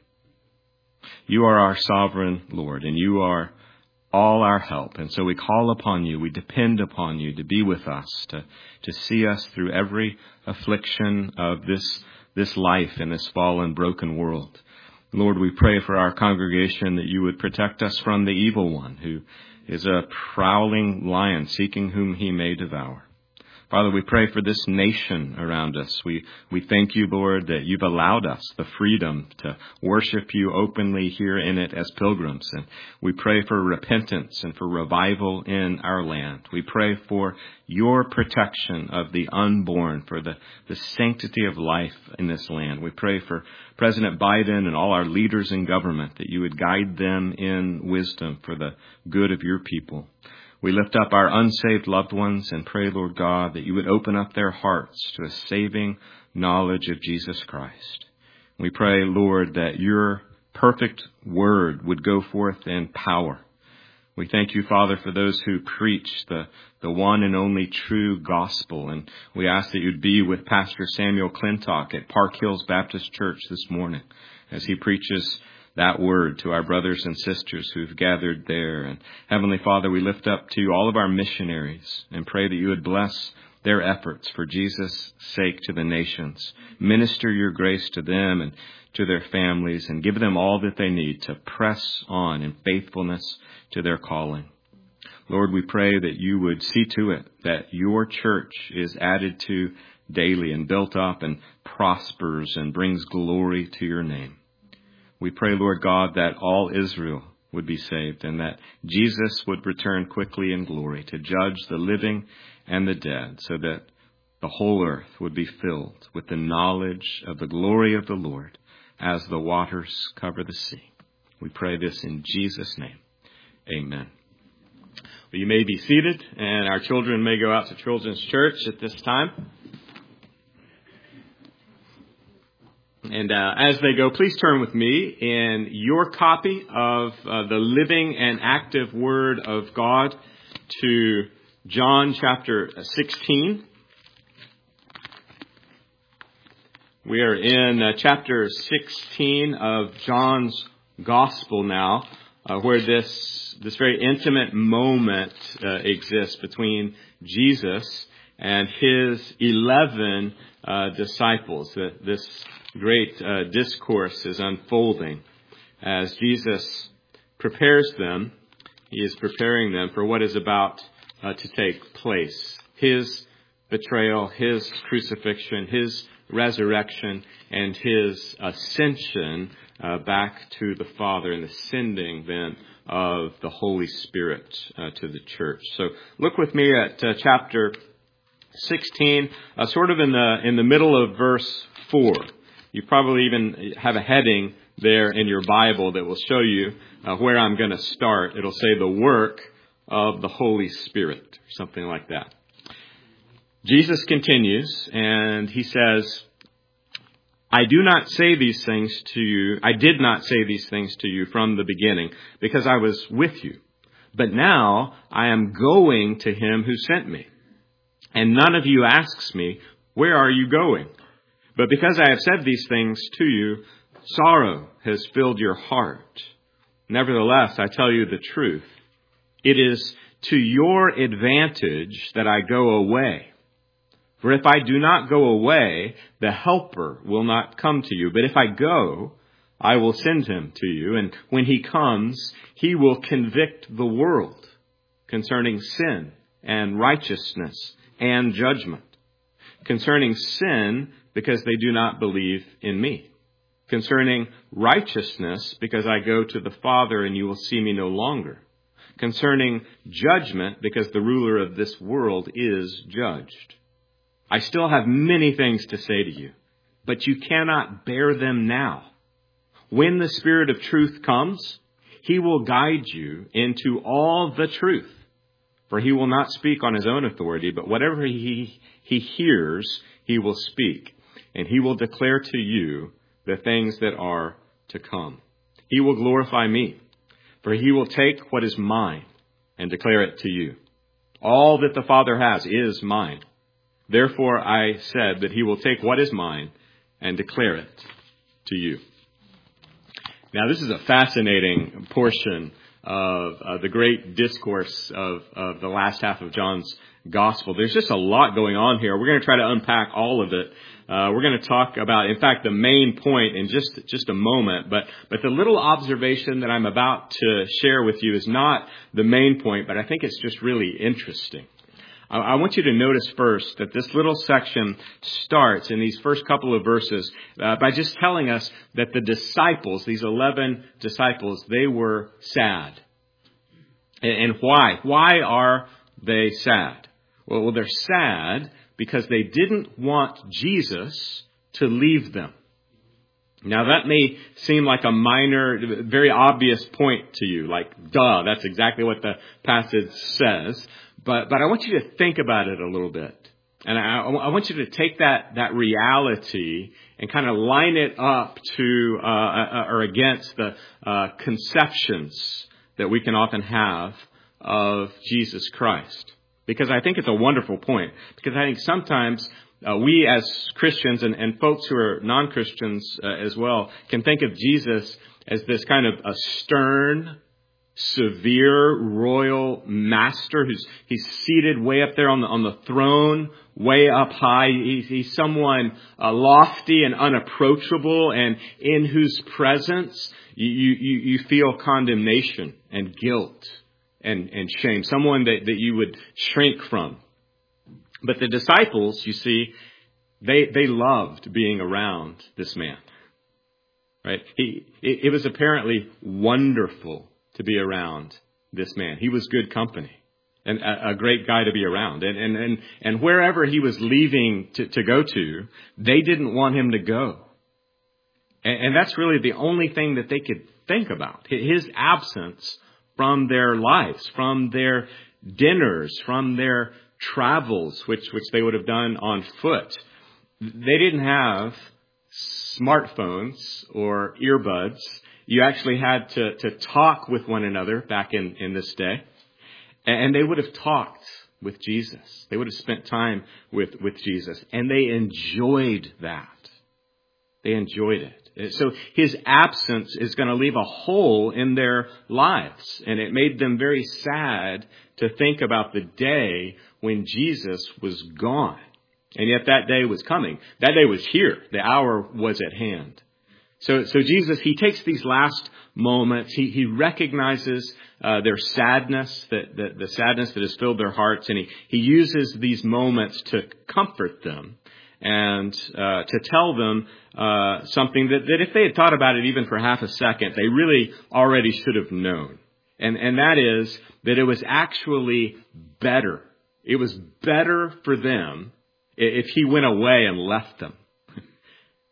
You are our sovereign Lord, and you are all our help. And so we call upon you, we depend upon you to be with us, to, to see us through every affliction of this, this life in this fallen, broken world. Lord, we pray for our congregation that you would protect us from the evil one, who is a prowling lion seeking whom he may devour. Father, we pray for this nation around us. We we thank you, Lord, that you've allowed us the freedom to worship you openly here in it as pilgrims. And we pray for repentance and for revival in our land. We pray for your protection of the unborn, for the, the sanctity of life in this land. We pray for President Biden and all our leaders in government, that you would guide them in wisdom for the good of your people. We lift up our unsaved loved ones and pray, Lord God, that you would open up their hearts to a saving knowledge of Jesus Christ. We pray, Lord, that your perfect word would go forth in power. We thank you, Father, for those who preach the, the one and only true gospel. And we ask that you'd be with Pastor Samuel Clintock at Park Hills Baptist Church this morning as he preaches that word to our brothers and sisters who've gathered there. And Heavenly Father, we lift up to you all of our missionaries and pray that you would bless their efforts for Jesus' sake to the nations. Minister your grace to them and to their families and give them all that they need to press on in faithfulness to their calling. Lord, we pray that you would see to it that your church is added to daily and built up and prospers and brings glory to your name. We pray, Lord God, that all Israel would be saved and that Jesus would return quickly in glory to judge the living and the dead, so that the whole earth would be filled with the knowledge of the glory of the Lord as the waters cover the sea. We pray this in Jesus' name. Amen. Well, you may be seated, and our children may go out to Children's Church at this time. And uh, as they go, please turn with me in your copy of uh, the living and active Word of God to John chapter sixteen. We are in uh, chapter sixteen of John's Gospel now, uh, where this this very intimate moment uh, exists between Jesus and his eleven uh, disciples. Uh, this great uh, discourse is unfolding as Jesus prepares them. He is preparing them for what is about uh, to take place. His betrayal, his crucifixion, his resurrection, and his ascension uh, back to the Father, and the sending then of the Holy Spirit uh, to the church. So look with me at uh, chapter sixteen, uh, sort of in the in the middle of verse four. you probably even have a heading there in your Bible that will show you uh, where I'm going to start. It'll say the work of the Holy Spirit, or something like that. Jesus continues, and he says, I do not say these things to you. I did not say these things to you from the beginning because I was with you. But now I am going to him who sent me. And none of you asks me, where are you going? But because I have said these things to you, sorrow has filled your heart. Nevertheless, I tell you the truth. It is to your advantage that I go away. For if I do not go away, the Helper will not come to you. But if I go, I will send him to you. And when he comes, he will convict the world concerning sin and righteousness and judgment. Concerning sin, because they do not believe in me. Concerning righteousness, because I go to the Father and you will see me no longer. Concerning judgment, because the ruler of this world is judged. I still have many things to say to you, but you cannot bear them now. When the Spirit of truth comes, he will guide you into all the truth. For he will not speak on his own authority, but whatever he, he hears, he will speak. And he will declare to you the things that are to come. He will glorify me, for he will take what is mine and declare it to you. All that the Father has is mine. Therefore I said that he will take what is mine and declare it to you. Now this is a fascinating portion of uh, the great discourse of, of the last half of John's Gospel. There's just a lot going on here. We're going to try to unpack all of it. Uh, we're going to talk about, in fact, the main point in just just a moment. But but the little observation that I'm about to share with you is not the main point, but I think it's just really interesting. I want you to notice first that this little section starts in these first couple of verses uh, by just telling us that the disciples, these eleven disciples, they were sad. And, and why? Why are they sad? Well, well, they're sad because they didn't want Jesus to leave them. Now, that may seem like a minor, very obvious point to you, like, duh, that's exactly what the passage says. But but I want you to think about it a little bit. And I, I want you to take that, that reality and kind of line it up to uh, or against the uh, conceptions that we can often have of Jesus Christ. Because I think it's a wonderful point. Because I think sometimes uh, we as Christians and, and folks who are non-Christians uh, as well can think of Jesus as this kind of a stern, severe royal master who's he's seated way up there on the on the throne, way up high. He's, he's someone uh, lofty and unapproachable, and in whose presence you you, you feel condemnation and guilt and, and shame. Someone that, that you would shrink from. But the disciples, you see, they they loved being around this man. Right? He it, it was apparently wonderful to be around this man. He was good company and a, a great guy to be around. And, and, and, and wherever he was leaving to, to go to, they didn't want him to go. And, and that's really the only thing that they could think about. His absence from their lives, from their dinners, from their travels, which, which they would have done on foot. They didn't have smartphones or earbuds. You actually had to, to talk with one another back in, in this day. And they would have talked with Jesus. They would have spent time with, with Jesus. And they enjoyed that. They enjoyed it. So his absence is going to leave a hole in their lives. And it made them very sad to think about the day when Jesus was gone. And yet that day was coming. That day was here. The hour was at hand. So, so Jesus, he takes these last moments. He, he recognizes uh, their sadness, that, that the sadness that has filled their hearts, and he, he uses these moments to comfort them and uh, to tell them uh, something that, that if they had thought about it even for half a second, they really already should have known. And, and that is that it was actually better. It was better for them if he went away and left them.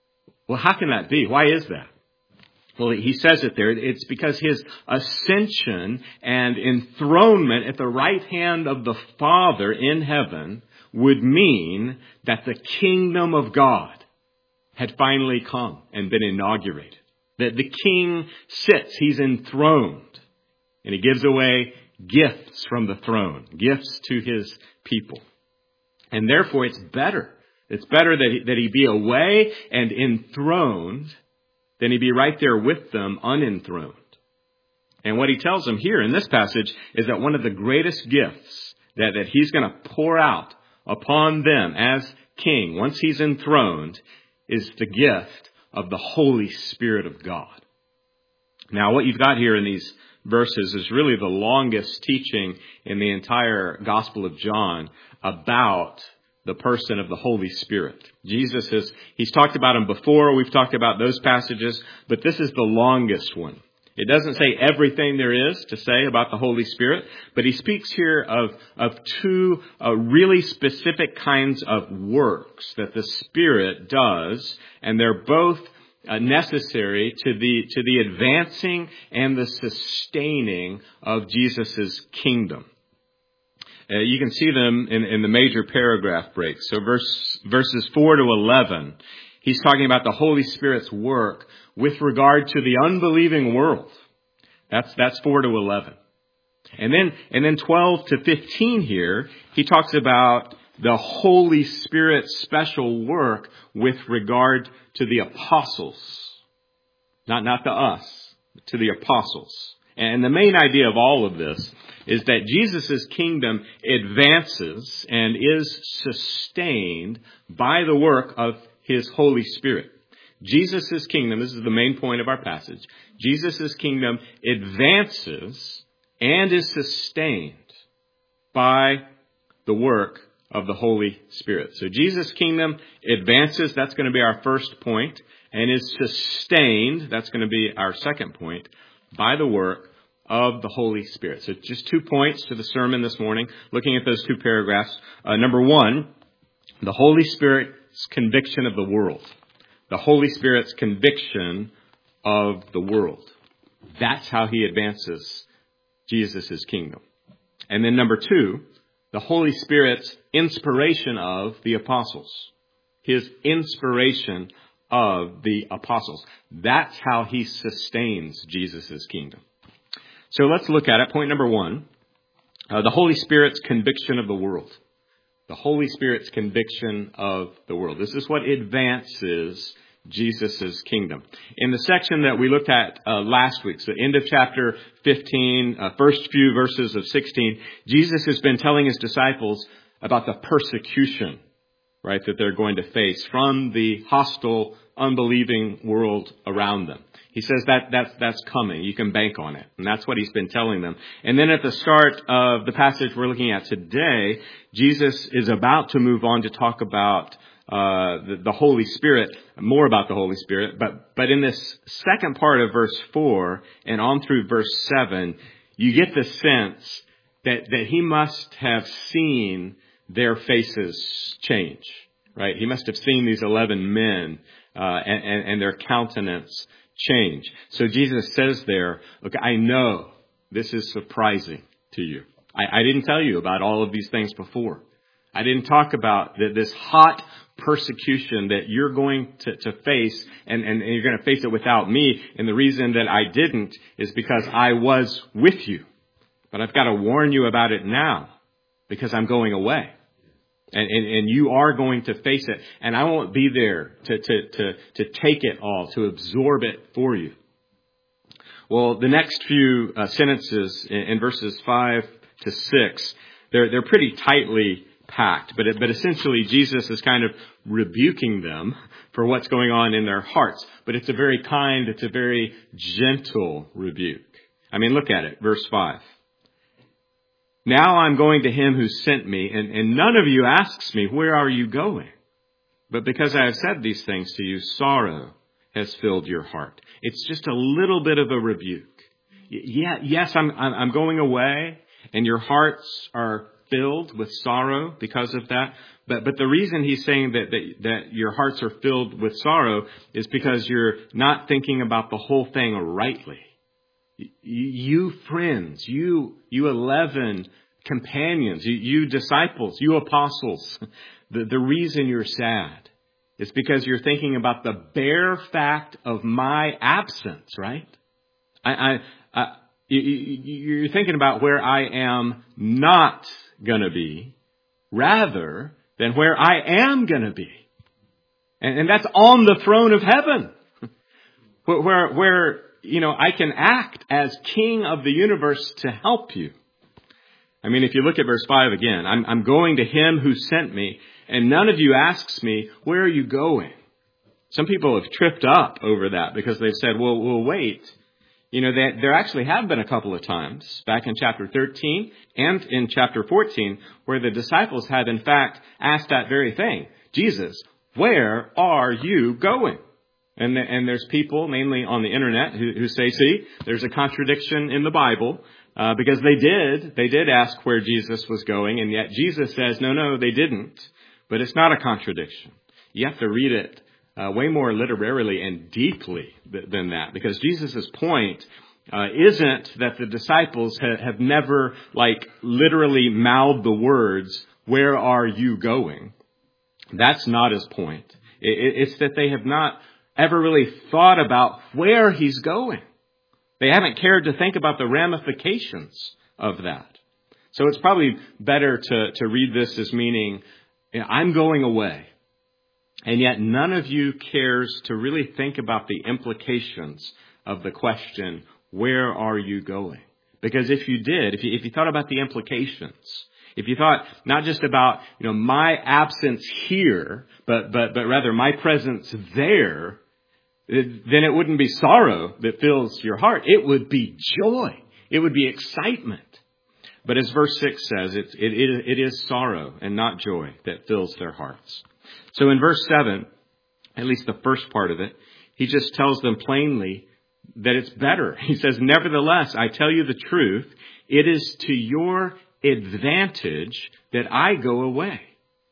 Well, how can that be? Why is that? Well, he says it there. It's because his ascension and enthronement at the right hand of the Father in heaven would mean that the kingdom of God had finally come and been inaugurated. That the king sits, he's enthroned, and he gives away gifts from the throne, gifts to his people. And therefore it's better. It's better that he, that he be away and enthroned than he be right there with them unenthroned. And what he tells them here in this passage is that one of the greatest gifts that, that he's going to pour out upon them as king, once he's enthroned, is the gift of the Holy Spirit of God. Now, what you've got here in these verses is really the longest teaching in the entire Gospel of John about the person of the Holy Spirit. Jesus has, he's talked about him before. We've talked about those passages, but this is the longest one. It doesn't say everything there is to say about the Holy Spirit, but he speaks here of, of two uh, really specific kinds of works that the Spirit does, and they're both uh, necessary to the, to the advancing and the sustaining of Jesus' kingdom. Uh, you can see them in, in the major paragraph breaks. So verse, verses four to eleven, he's talking about the Holy Spirit's work with regard to the unbelieving world. That's, that's four to eleven. And then, and then twelve to fifteen here, he talks about the Holy Spirit's special work with regard to the apostles. Not, not to us, but to the apostles. And the main idea of all of this is that Jesus' kingdom advances and is sustained by the work of his Holy Spirit. Jesus' kingdom, this is the main point of our passage, Jesus' kingdom advances and is sustained by the work of the Holy Spirit. So Jesus' kingdom advances, that's going to be our first point, and is sustained, that's going to be our second point, by the work of the Holy Spirit. So just two points to the sermon this morning, looking at those two paragraphs. Uh, number one, the Holy Spirit's conviction of the world. The Holy Spirit's conviction of the world. That's how he advances Jesus' kingdom. And then number two, the Holy Spirit's inspiration of the apostles. His inspiration of the apostles. That's how he sustains Jesus' kingdom. So let's look at it. Point number one, uh, the Holy Spirit's conviction of the world. The Holy Spirit's conviction of the world. This is what advances Jesus' kingdom. In the section that we looked at uh, last week, so end of chapter fifteen, uh, first few verses of sixteen, Jesus has been telling his disciples about the persecution, right, that they're going to face from the hostile, unbelieving world around them. He says that that's, that's coming. You can bank on it. And that's what he's been telling them. And then at the start of the passage we're looking at today, Jesus is about to move on to talk about uh, the, the Holy Spirit, more about the Holy Spirit. But, but in this second part of verse four and on through verse seven, you get the sense that, that he must have seen their faces change, right? He must have seen these eleven men uh, and, and, and their countenance change. So Jesus says there, look, I know this is surprising to you. I, I didn't tell you about all of these things before. I didn't talk about the, this hot persecution that you're going to, to face, and, and, and you're going to face it without me. And the reason that I didn't is because I was with you. But I've got to warn you about it now because I'm going away. And, and, and you are going to face it. And I won't be there to, to, to, to take it all, to absorb it for you. Well, the next few uh, sentences in, in verses five to six, they're, they're pretty tightly packed. But, it, but essentially, Jesus is kind of rebuking them for what's going on in their hearts. But it's a very kind, it's a very gentle rebuke. I mean, look at it. Verse five. Now I'm going to him who sent me, and, and none of you asks me, where are you going? But because I have said these things to you, sorrow has filled your heart. It's just a little bit of a rebuke. Yeah, yes, I'm, I'm going away, and your hearts are filled with sorrow because of that. But but the reason he's saying that, that, that your hearts are filled with sorrow is because you're not thinking about the whole thing rightly. You friends, you you eleven companions, you, you disciples, you apostles, the, the reason you're sad is because you're thinking about the bare fact of my absence, right? I, I, I you, you're thinking about where I am not going to be rather than where I am going to be. And, and that's on the throne of heaven where, where, where, you know, I can act as king of the universe to help you. I mean, if you look at verse five again, I'm, I'm going to him who sent me, and none of you asks me, where are you going? Some people have tripped up over that because they've said, well, well, wait. You know, that there actually have been a couple of times back in chapter thirteen and in chapter fourteen where the disciples had in fact asked that very thing. Jesus, where are you going? And, the, and there's people, mainly on the internet, who, who say, see, there's a contradiction in the Bible. Uh, because they did, they did ask where Jesus was going, and yet Jesus says, no, no, they didn't. But it's not a contradiction. You have to read it uh, way more literarily and deeply th- than that, because Jesus' point uh, isn't that the disciples ha- have never, like, literally mouthed the words, where are you going? That's not his point. It- it's that they have not ever really thought about where he's going. They haven't cared to think about the ramifications of that. So it's probably better to, to read this as meaning, you know, I'm going away. And yet none of you cares to really think about the implications of the question, where are you going? Because if you did, if you, if you thought about the implications, if you thought not just about, you know, my absence here, but, but, but rather my presence there, then it wouldn't be sorrow that fills your heart. It would be joy. It would be excitement. But as verse six says, it, it, it is sorrow and not joy that fills their hearts. So in verse seven, at least the first part of it, he just tells them plainly that it's better. He says, nevertheless, I tell you the truth, it is to your advantage that I go away.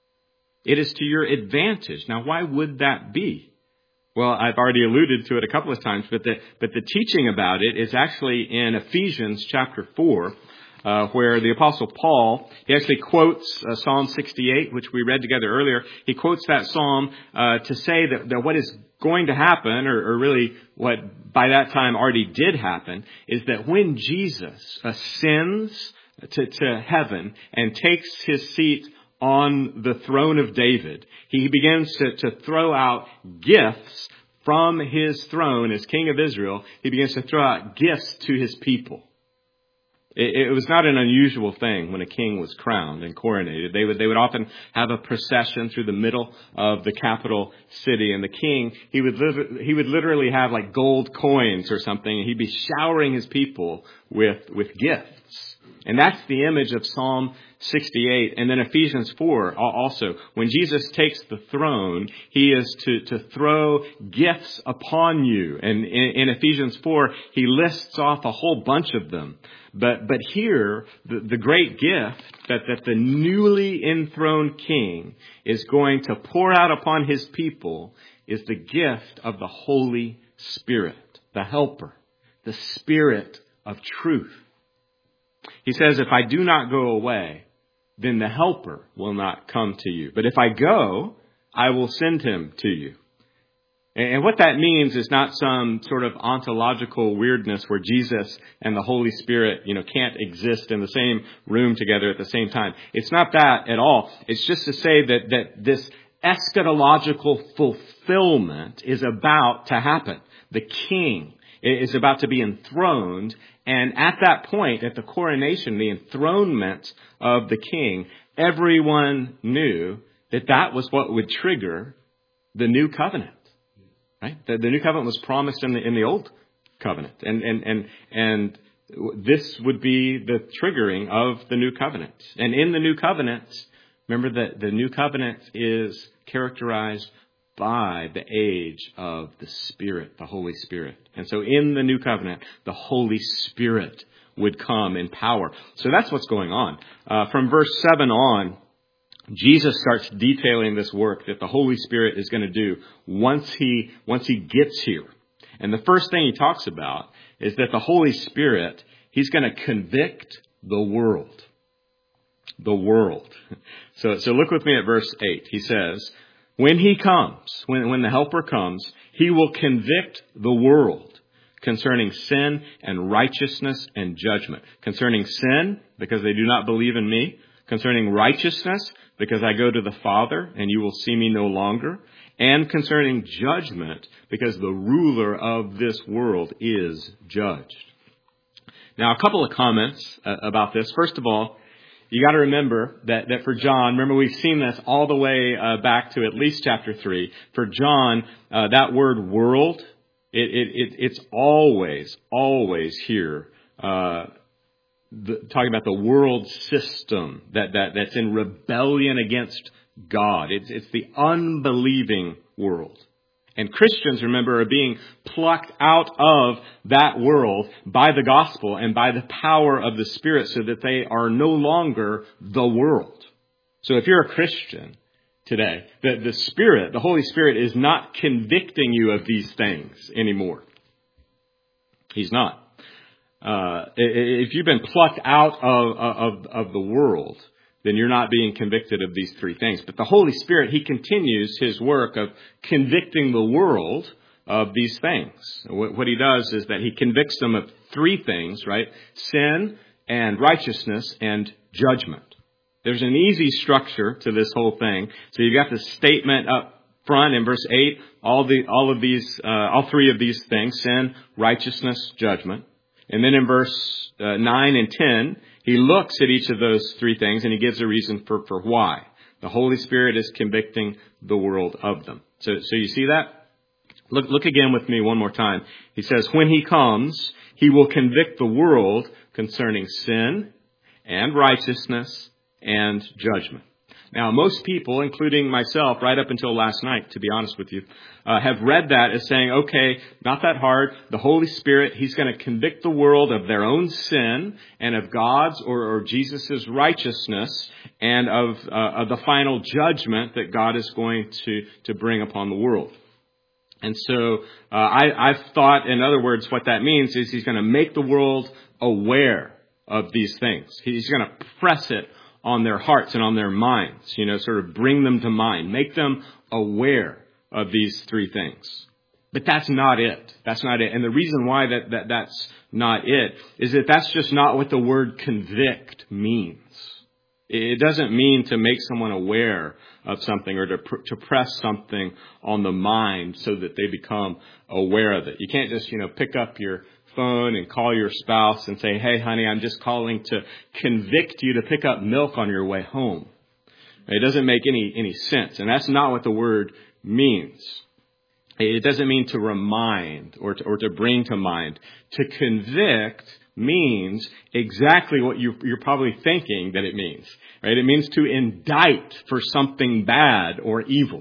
It is to your advantage. Now, why would that be? Well, I've already alluded to it a couple of times, but the but the teaching about it is actually in Ephesians chapter four, uh, where the Apostle Paul, he actually quotes uh, Psalm sixty-eight, which we read together earlier. He quotes that psalm uh, to say that, that what is going to happen, or, or really what by that time already did happen, is that when Jesus ascends to, to heaven and takes his seat on the throne of David, he begins to, to throw out gifts from his throne as King of Israel. He begins to throw out gifts to his people. It, it was not an unusual thing when a king was crowned and coronated. They would, they would often have a procession through the middle of the capital city, and the king, he would, live, he would literally have like gold coins or something, and he'd be showering his people with, with gifts. And that's the image of Psalm sixty-eight. And then Ephesians four also. When Jesus takes the throne, he is to, to throw gifts upon you. And in, in Ephesians four, he lists off a whole bunch of them. But but here, the, the great gift that, that the newly enthroned king is going to pour out upon his people is the gift of the Holy Spirit, the helper, the Spirit of truth. He says, if I do not go away, then the helper will not come to you. But if I go, I will send him to you. And what that means is not some sort of ontological weirdness where Jesus and the Holy Spirit, you know, can't exist in the same room together at the same time. It's not that at all. It's just to say that, that this eschatological fulfillment is about to happen. The king is about to be enthroned. And at that point, at the coronation, the enthronement of the king, everyone knew that that was what would trigger the new covenant. Right? The, the new covenant was promised in the in the old covenant, and and and and this would be the triggering of the new covenant. And in the new covenant, remember that the new covenant is characterized by the age of the Spirit, the Holy Spirit. And so in the new covenant, the Holy Spirit would come in power. So that's what's going on. Uh, from verse seven on, Jesus starts detailing this work that the Holy Spirit is going to do once he, once he gets here. And the first thing he talks about is that the Holy Spirit, he's going to convict the world. The world. So, so look with me at verse eight. He says, when he comes, when, when the Helper comes, he will convict the world concerning sin and righteousness and judgment. Concerning sin, because they do not believe in me. Concerning righteousness, because I go to the Father and you will see me no longer. And concerning judgment, because the ruler of this world is judged. Now, a couple of comments uh, about this. First of all, you got to remember that, that for John, remember we've seen this all the way uh, back to at least chapter three. For John, uh, that word world, it, it, it, it's always, always here uh, the, talking about the world system that, that that's in rebellion against God. It's, it's the unbelieving world. And Christians, remember, are being plucked out of that world by the gospel and by the power of the Spirit so that they are no longer the world. So if you're a Christian today, the, the Spirit, the Holy Spirit is not convicting you of these things anymore. He's not. Uh, if you've been plucked out of, of, of the world, then you're not being convicted of these three things. But the Holy Spirit, he continues his work of convicting the world of these things. What he does is that he convicts them of three things, right? Sin and righteousness and judgment. There's an easy structure to this whole thing. So you've got the statement up front in verse eight, all the all of these, uh, all three of these things: sin, righteousness, judgment. And then in verse uh, nine and ten, he looks at each of those three things and he gives a reason for, for why. The Holy Spirit is convicting the world of them. So, so you see that? Look, look again with me one more time. He says, when he comes, he will convict the world concerning sin and righteousness and judgment. Now, most people, including myself, right up until last night, to be honest with you, uh, have read that as saying, okay, not that hard. The Holy Spirit, he's going to convict the world of their own sin and of God's or, or Jesus' righteousness and of, uh, of the final judgment that God is going to, to bring upon the world. And so uh, I, I've thought, in other words, what that means is he's going to make the world aware of these things. He's going to press it on their hearts and on their minds, you know, sort of bring them to mind, make them aware of these three things. But that's not it. That's not it. And the reason why that, that that's not it is that that's just not what the word convict means. It doesn't mean to make someone aware of something or to pr- to press something on the mind so that they become aware of it. You can't just, you know, pick up your phone and call your spouse and say, hey, honey, I'm just calling to convict you to pick up milk on your way home. It doesn't make any, any sense. And that's not what the word means. It doesn't mean to remind or to, or to bring to mind. To convict means exactly what you, you're probably thinking that it means, right? It means to indict for something bad or evil.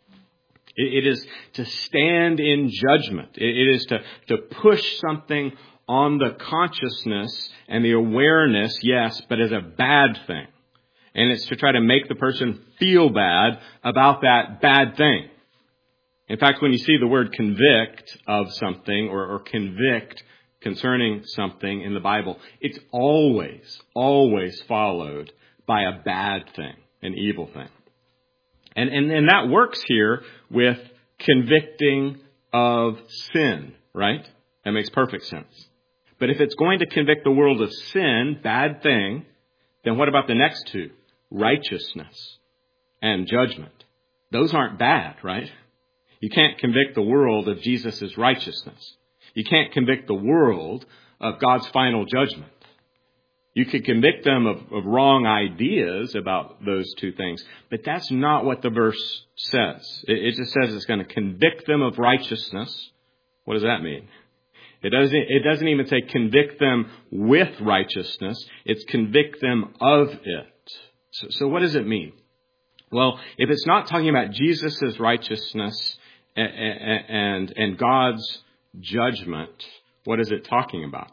It is to stand in judgment. It is to, to push something on the consciousness and the awareness, yes, but as a bad thing. And it's to try to make the person feel bad about that bad thing. In fact, when you see the word convict of something or, or convict concerning something in the Bible, it's always, always followed by a bad thing, an evil thing. And, and and that works here with convicting of sin, right? That makes perfect sense. But if it's going to convict the world of sin, bad thing, then what about the next two? Righteousness and judgment. Those aren't bad, right? You can't convict the world of Jesus' righteousness. You can't convict the world of God's final judgment. You could convict them of, of wrong ideas about those two things, but that's not what the verse says. It, it just says it's going to convict them of righteousness. What does that mean? It doesn't, it doesn't even say convict them with righteousness. It's convict them of it. So, so what does it mean? Well, if it's not talking about Jesus' righteousness and, and, and God's judgment, what is it talking about?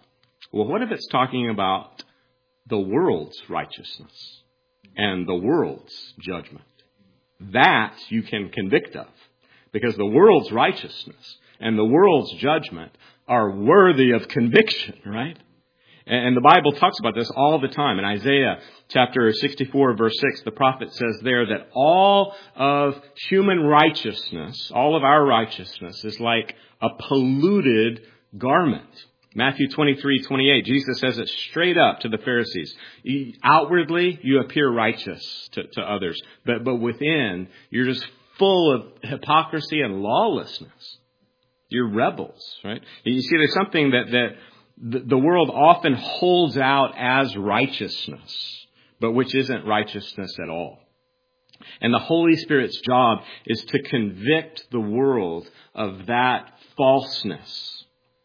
Well, what if it's talking about the world's righteousness and the world's judgment? That you can convict of, because the world's righteousness and the world's judgment are worthy of conviction, right? And the Bible talks about this all the time. In Isaiah chapter sixty-four, verse six, the prophet says there that all of human righteousness, all of our righteousness, is like a polluted garment. Matthew twenty-three, twenty-eight, Jesus says it straight up to the Pharisees. Outwardly, you appear righteous to, to others, but, but within, you're just full of hypocrisy and lawlessness. You're rebels, right? You see, there's something that, that the world often holds out as righteousness, but which isn't righteousness at all. And the Holy Spirit's job is to convict the world of that falseness.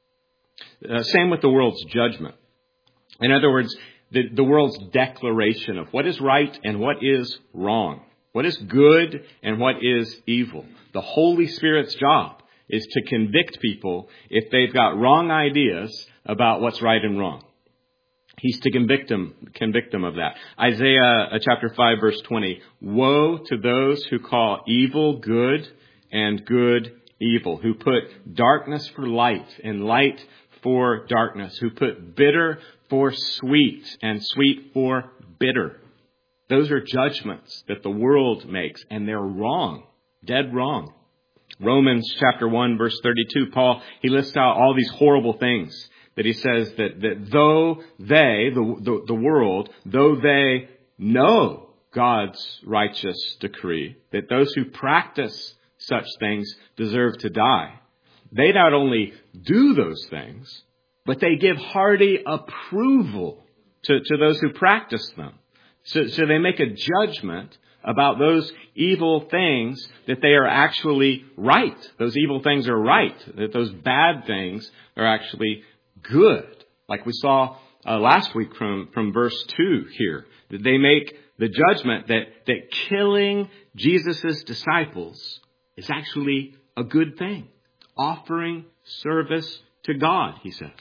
Uh, same with the world's judgment. In other words, the, the world's declaration of what is right and what is wrong, what is good and what is evil. The Holy Spirit's job is to convict people if they've got wrong ideas about what's right and wrong. He's to convict them, convict them of that. Isaiah uh, chapter five, verse twenty. Woe to those who call evil good and good evil, who put darkness for light and light for darkness, who put bitter for sweet and sweet for bitter. Those are judgments that the world makes, and they're wrong, dead wrong. Romans chapter one, verse thirty-two, Paul, he lists out all these horrible things that he says that, that though they, the, the, the world, though they know God's righteous decree, that those who practice such things deserve to die, they not only do those things, but they give hearty approval to, to those who practice them. So, so they make a judgment about those evil things that they are actually right. Those evil things are right. That those bad things are actually good. Like we saw uh, last week from, from verse two here. That they make the judgment that, that killing Jesus' disciples is actually a good thing. Offering service to God, he says.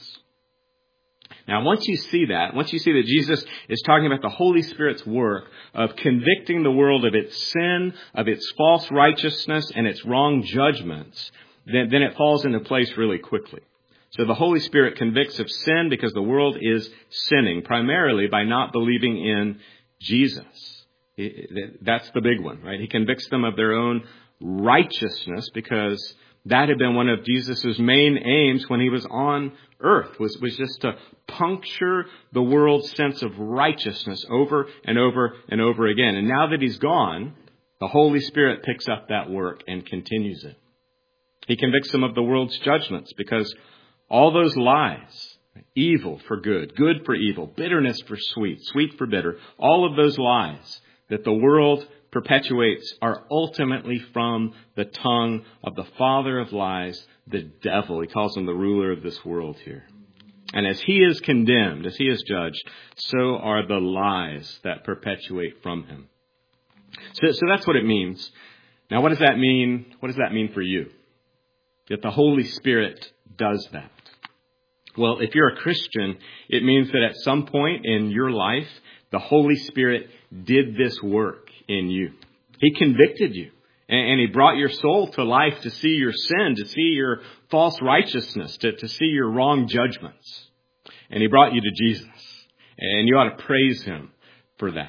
Now, once you see that, once you see that Jesus is talking about the Holy Spirit's work of convicting the world of its sin, of its false righteousness, and its wrong judgments, then, then it falls into place really quickly. So the Holy Spirit convicts of sin because the world is sinning, primarily by not believing in Jesus. That's the big one, right? He convicts them of their own righteousness because that had been one of Jesus' main aims when he was on earth, was, was just to puncture the world's sense of righteousness over and over and over again. And now that he's gone, the Holy Spirit picks up that work and continues it. He convicts them of the world's judgments because all those lies, evil for good, good for evil, bitterness for sweet, sweet for bitter, all of those lies that the world perpetuates are ultimately from the tongue of the father of lies, the devil. He calls him the ruler of this world here. And as he is condemned, as he is judged, so are the lies that perpetuate from him. So, so that's what it means. Now, what does that mean? What does that mean for you? That the Holy Spirit does that. Well, if you're a Christian, it means that at some point in your life, the Holy Spirit did this work in you. He convicted you, and he brought your soul to life to see your sin, to see your false righteousness, to, to see your wrong judgments. And he brought you to Jesus, and you ought to praise him for that.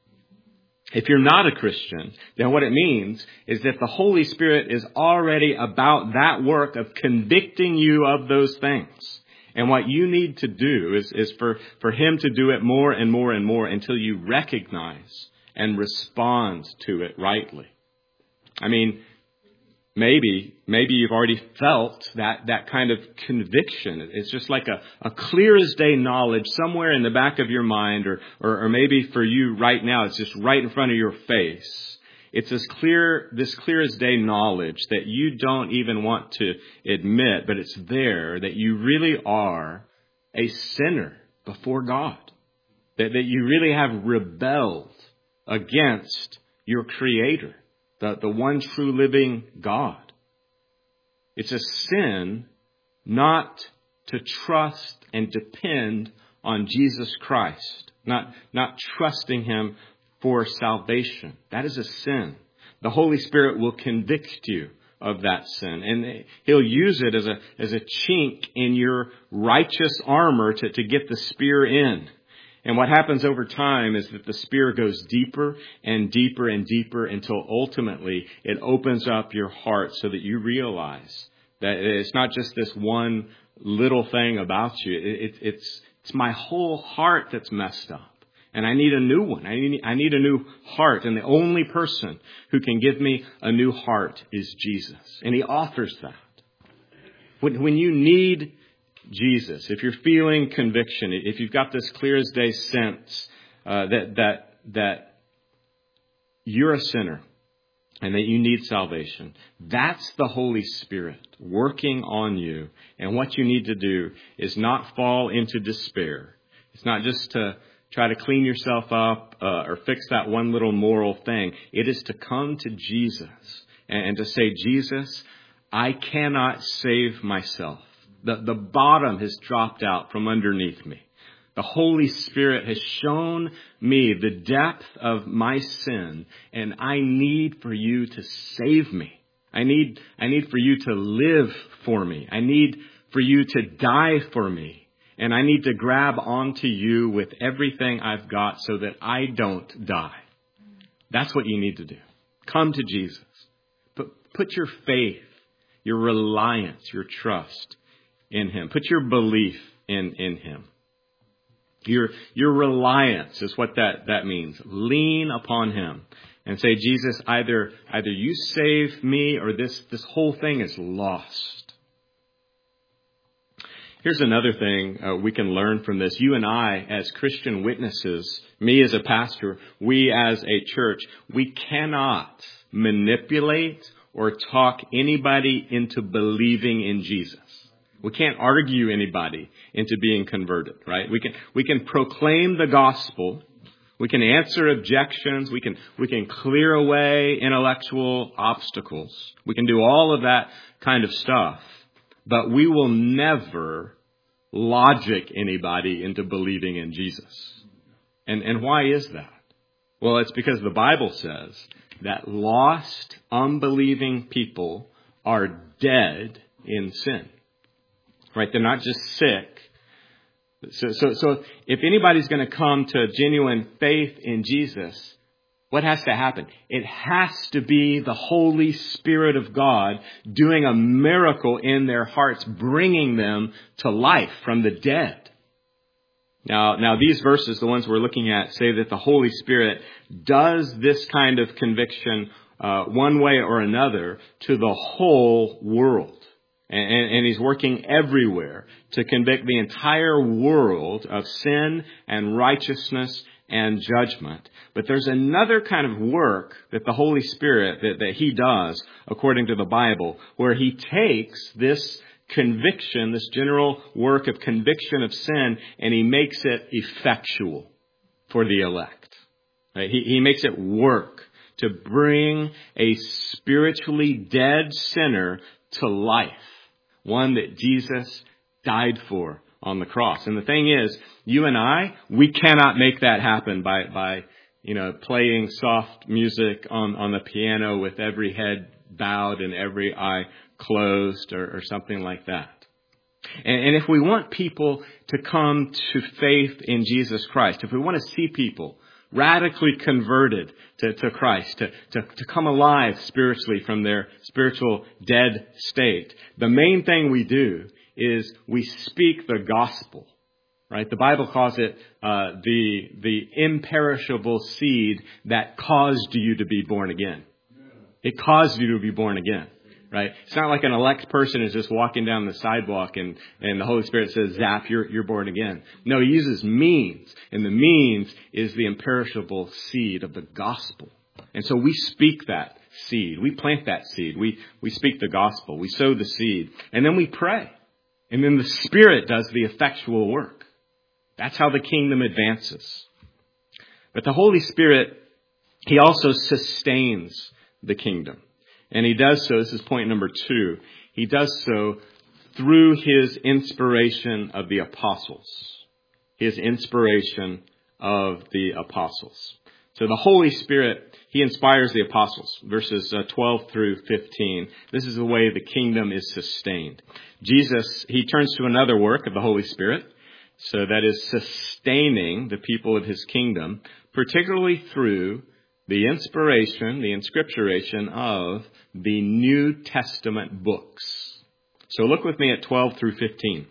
If you're not a Christian, then what it means is that the Holy Spirit is already about that work of convicting you of those things. And what you need to do is, is for, for him to do it more and more and more until you recognize and respond to it rightly. I mean, maybe, maybe you've already felt that, that kind of conviction. It's just like a, a clear as day knowledge somewhere in the back of your mind, or, or, or maybe for you right now, it's just right in front of your face. It's as clear, this clear as day knowledge that you don't even want to admit, but it's there, that you really are a sinner before God. That, that you really have rebelled against your Creator, the, the one true living God. It's a sin not to trust and depend on Jesus Christ, not, not trusting him for salvation. That is a sin. The Holy Spirit will convict you of that sin, and he'll use it as a as a chink in your righteous armor to, to get the spear in. And what happens over time is that the spear goes deeper and deeper and deeper until ultimately it opens up your heart so that you realize that it's not just this one little thing about you. It, it, it's it's my whole heart that's messed up. And I need a new one. I need, I need a new heart. And the only person who can give me a new heart is Jesus. And he offers that. When, when you need Jesus, if you're feeling conviction, if you've got this clear as day sense uh, that, that, that you're a sinner and that you need salvation, that's the Holy Spirit working on you. And what you need to do is not fall into despair. It's not just to try to clean yourself up uh, or fix that one little moral thing. It is to come to Jesus and, and to say, Jesus, I cannot save myself. The, the bottom has dropped out from underneath me. The Holy Spirit has shown me the depth of my sin, and I need for you to save me. I need, I need for you to live for me. I need for you to die for me. And I need to grab onto you with everything I've got so that I don't die. That's what you need to do. Come to Jesus. Put, put your faith, your reliance, your trust in him. Put your belief in, in him. Your, your reliance is what that, that means. Lean upon him and say, Jesus, either, either you save me or this, this whole thing is lost. Here's another thing uh, we can learn from this. You and I, as Christian witnesses, me as a pastor, we as a church, we cannot manipulate or talk anybody into believing in Jesus. We can't argue anybody into being converted, right? We can we can proclaim the gospel. We can answer objections. We can we can clear away intellectual obstacles. We can do all of that kind of stuff. But we will never logic anybody into believing in Jesus. And and why is that? Well, it's because the Bible says that lost, unbelieving people are dead in sin. Right? They're not just sick. So so so if anybody's going to come to genuine faith in Jesus, what has to happen? It has to be the Holy Spirit of God doing a miracle in their hearts, bringing them to life from the dead. Now, now these verses, the ones we're looking at, say that the Holy Spirit does this kind of conviction uh, one way or another to the whole world. And, and, and he's working everywhere to convict the entire world of sin and righteousness and judgment. But there's another kind of work that the Holy Spirit, that, that he does, according to the Bible, where he takes this conviction, this general work of conviction of sin, and he makes it effectual for the elect. Right? He, he makes it work to bring a spiritually dead sinner to life, one that Jesus died for on the cross. And the thing is, you and I, we cannot make that happen by, by, you know, playing soft music on, on the piano with every head bowed and every eye closed or, or something like that. And, and if we want people to come to faith in Jesus Christ, if we want to see people radically converted to, to Christ, to, to, to come alive spiritually from their spiritual dead state, the main thing we do is we speak the gospel, right? The Bible calls it uh, the the imperishable seed that caused you to be born again. It caused you to be born again, right? It's not like an elect person is just walking down the sidewalk and, and the Holy Spirit says, zap, you're, you're born again. No, he uses means, and the means is the imperishable seed of the gospel. And so we speak that seed. We plant that seed. We, we speak the gospel. We sow the seed. And then we pray. And then the Spirit does the effectual work. That's how the kingdom advances. But the Holy Spirit, he also sustains the kingdom. And he does so, this is point number two, he does so through his inspiration of the apostles. His inspiration of the apostles. So the Holy Spirit, he inspires the apostles. Verses uh, twelve through fifteen. This is the way the kingdom is sustained. Jesus, he turns to another work of the Holy Spirit. So that is sustaining the people of his kingdom, particularly through the inspiration, the inscripturation of the New Testament books. So look with me at twelve through fifteen.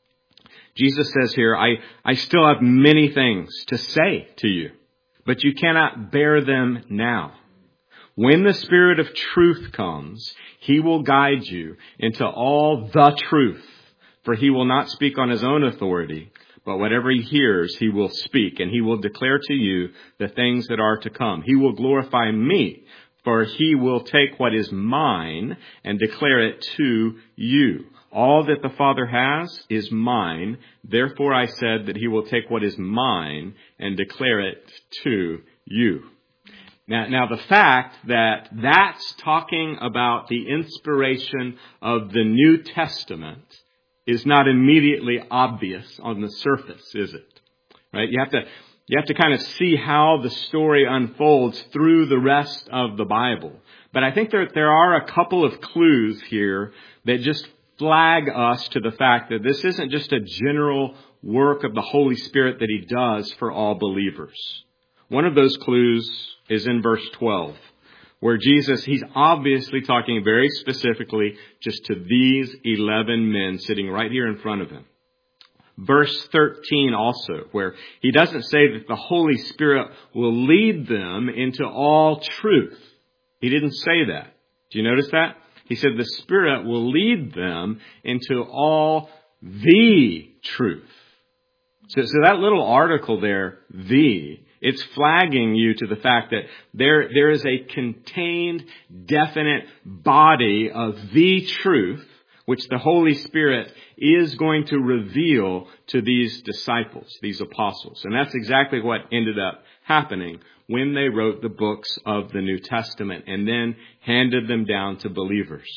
Jesus says here, I, I still have many things to say to you, but you cannot bear them now. When the Spirit of truth comes, he will guide you into all the truth, for he will not speak on his own authority, but whatever he hears, he will speak, and he will declare to you the things that are to come. He will glorify me, for he will take what is mine and declare it to you. All that the Father has is mine. Therefore I said that he will take what is mine and declare it to you. Now, now the fact that that's talking about the inspiration of the New Testament is not immediately obvious on the surface, is it? Right? You have to, you have to kind of see how the story unfolds through the rest of the Bible. But I think there, there are a couple of clues here that just flag us to the fact that this isn't just a general work of the Holy Spirit that he does for all believers. One of those clues is in verse twelve, where Jesus, he's obviously talking very specifically just to these eleven men sitting right here in front of him. Verse thirteen also, where he doesn't say that the Holy Spirit will lead them into all truth. He didn't say that. Do you notice that? He said the Spirit will lead them into all the truth. So, so that little article there, the, it's flagging you to the fact that there, there is a contained, definite body of the truth, which the Holy Spirit is going to reveal to these disciples, these apostles. And that's exactly what ended up happening when they wrote the books of the New Testament and then handed them down to believers.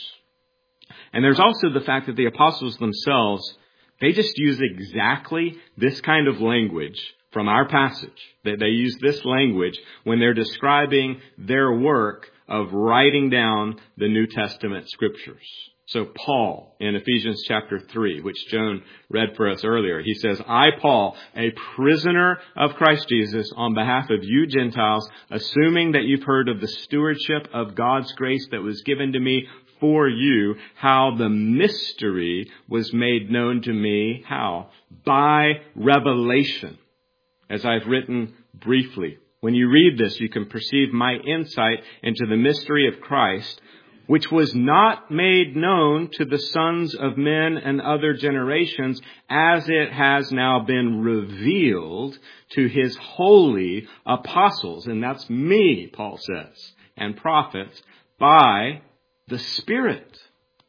And there's also the fact that the apostles themselves, they just use exactly this kind of language from our passage. They, they use this language when they're describing their work of writing down the New Testament scriptures. So Paul, in Ephesians chapter three, which Joan read for us earlier, he says, I, Paul, a prisoner of Christ Jesus, on behalf of you Gentiles, assuming that you've heard of the stewardship of God's grace that was given to me for you, how the mystery was made known to me, how? By revelation, as I've written briefly. When you read this, you can perceive my insight into the mystery of Christ, which was not made known to the sons of men and other generations, as it has now been revealed to his holy apostles. And that's me, Paul says, and prophets, by the Spirit.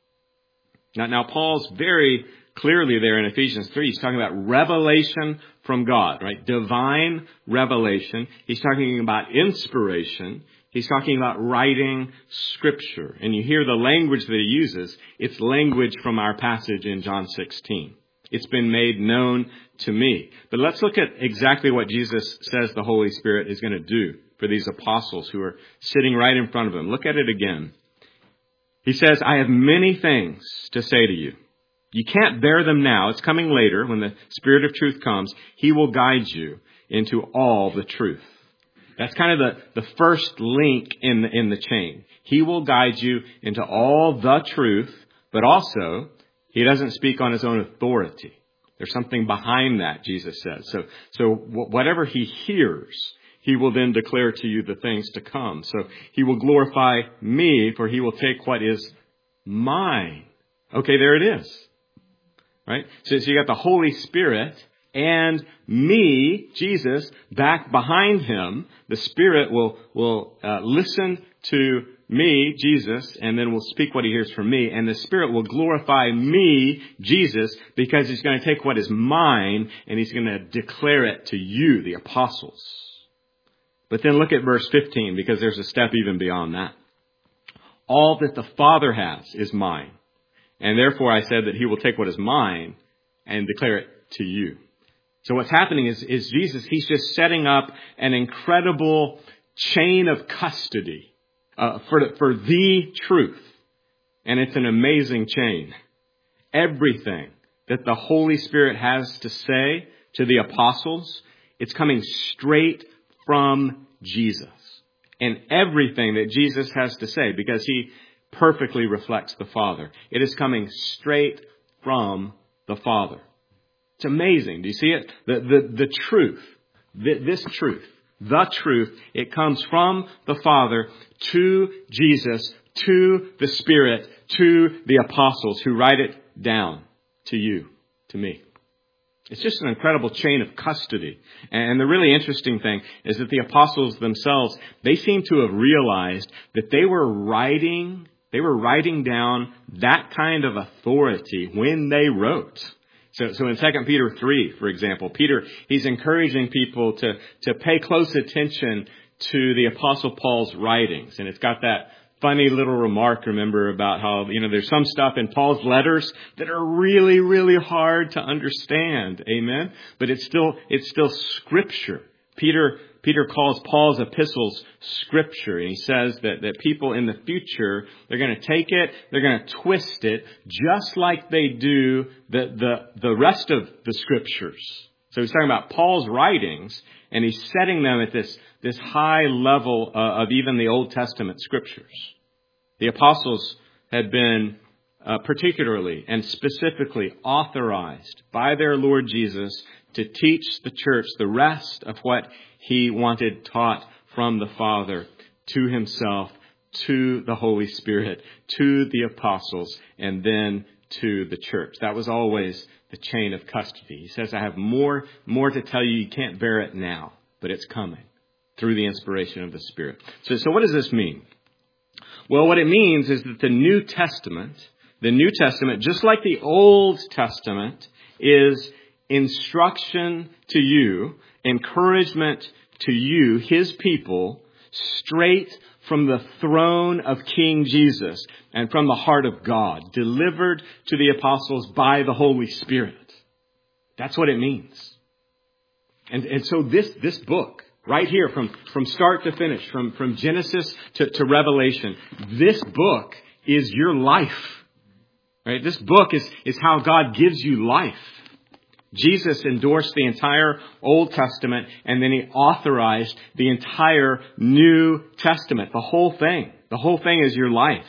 Now, now Paul's very clearly there in Ephesians three, he's talking about revelation from God, right? Divine revelation. He's talking about inspiration. He's talking about writing Scripture. And you hear the language that he uses. It's language from our passage in John sixteen. It's been made known to me. But let's look at exactly what Jesus says the Holy Spirit is going to do for these apostles who are sitting right in front of him. Look at it again. He says, I have many things to say to you. You can't bear them now. It's coming later when the Spirit of truth comes. He will guide you into all the truth. That's kind of the, the first link in the, in the chain. He will guide you into all the truth, but also he doesn't speak on his own authority. There's something behind that, Jesus says. So, so whatever he hears, he will then declare to you the things to come. So he will glorify me, for he will take what is mine. Okay, there it is. Right? So, so you got the Holy Spirit and me, Jesus, back behind him. The Spirit will, will uh, listen to me, Jesus, and then will speak what he hears from me. And the Spirit will glorify me, Jesus, because he's going to take what is mine and he's going to declare it to you, the apostles. But then look at verse fifteen, because there's a step even beyond that. All that the Father has is mine. And therefore I said that he will take what is mine and declare it to you. So what's happening is, is Jesus, he's just setting up an incredible chain of custody uh, for, for the truth. And it's an amazing chain. Everything that the Holy Spirit has to say to the apostles, it's coming straight from Jesus. And everything that Jesus has to say, because he perfectly reflects the Father, it is coming straight from the Father. It's amazing. Do you see it? The, the, the truth, the, this truth, the truth, it comes from the Father to Jesus, to the Spirit, to the apostles who write it down to you, to me. It's just an incredible chain of custody. And the really interesting thing is that the apostles themselves, they seem to have realized that they were writing, they were writing down that kind of authority when they wrote. So, so in Second Peter three, for example, Peter, he's encouraging people to, to pay close attention to the Apostle Paul's writings. And it's got that funny little remark, remember, about how, you know, there's some stuff in Paul's letters that are really, really hard to understand. Amen. But it's still, it's still scripture. Peter, Peter calls Paul's epistles scripture. And he says that, that people in the future, they're going to take it, they're going to twist it just like they do the, the, the rest of the scriptures. So he's talking about Paul's writings, and he's setting them at this, this high level uh, of even the Old Testament scriptures. The apostles had been uh, particularly and specifically authorized by their Lord Jesus to teach the church the rest of what he wanted taught from the Father to himself, to the Holy Spirit, to the apostles, and then to the church. That was always the chain of custody. He says, I have more, more to tell you. You can't bear it now, but it's coming through the inspiration of the Spirit. So, so what does this mean? Well, what it means is that the New Testament, the New Testament, just like the Old Testament, is instruction to you, encouragement to you, his people, straight from the throne of King Jesus and from the heart of God, delivered to the apostles by the Holy Spirit. That's what it means. And, and so this, this book, right here, from, from start to finish, from, from Genesis to, to Revelation, this book is your life. Right? This book is, is how God gives you life. Jesus endorsed the entire Old Testament, and then he authorized the entire New Testament. The whole thing. The whole thing is your life.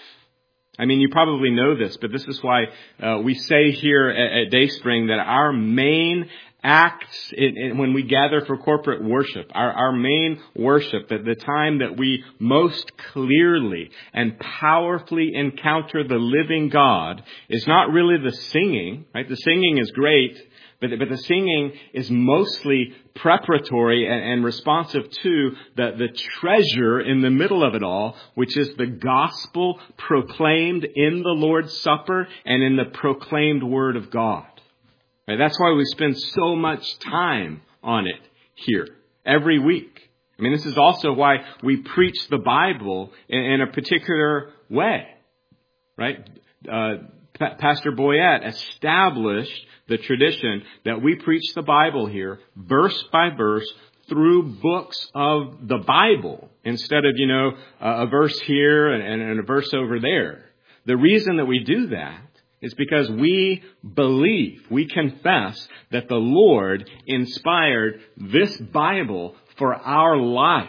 I mean, you probably know this, but this is why uh, we say here at, at Dayspring that our main acts in, in, when we gather for corporate worship, our, our main worship, that the time that we most clearly and powerfully encounter the living God, is not really the singing, right? The singing is great. But, but the singing is mostly preparatory and, and responsive to the, the treasure in the middle of it all, which is the gospel proclaimed in the Lord's Supper and in the proclaimed Word of God. Right? That's why we spend so much time on it here every week. I mean, this is also why we preach the Bible in, in a particular way, right? Uh, Pa- Pastor Boyette established the tradition that we preach the Bible here, verse by verse, through books of the Bible, instead of, you know, a, a verse here and, and a verse over there. The reason that we do that is because we believe, we confess that the Lord inspired this Bible for our life,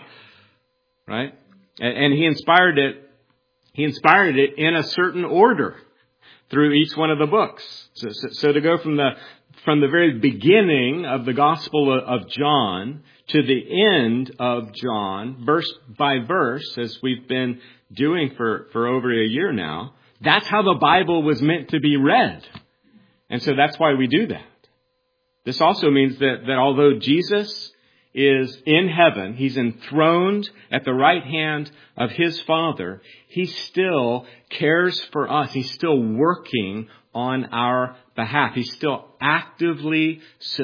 right? And, and He inspired it, He inspired it in a certain order through each one of the books. So, so, so to go from the from the very beginning of the Gospel of John to the end of John, verse by verse, as we've been doing for, for over a year now, that's how the Bible was meant to be read. And so that's why we do that. This also means that, that although Jesus is in heaven, he's enthroned at the right hand of his Father, he still cares for us. He's still working on our behalf. He's still actively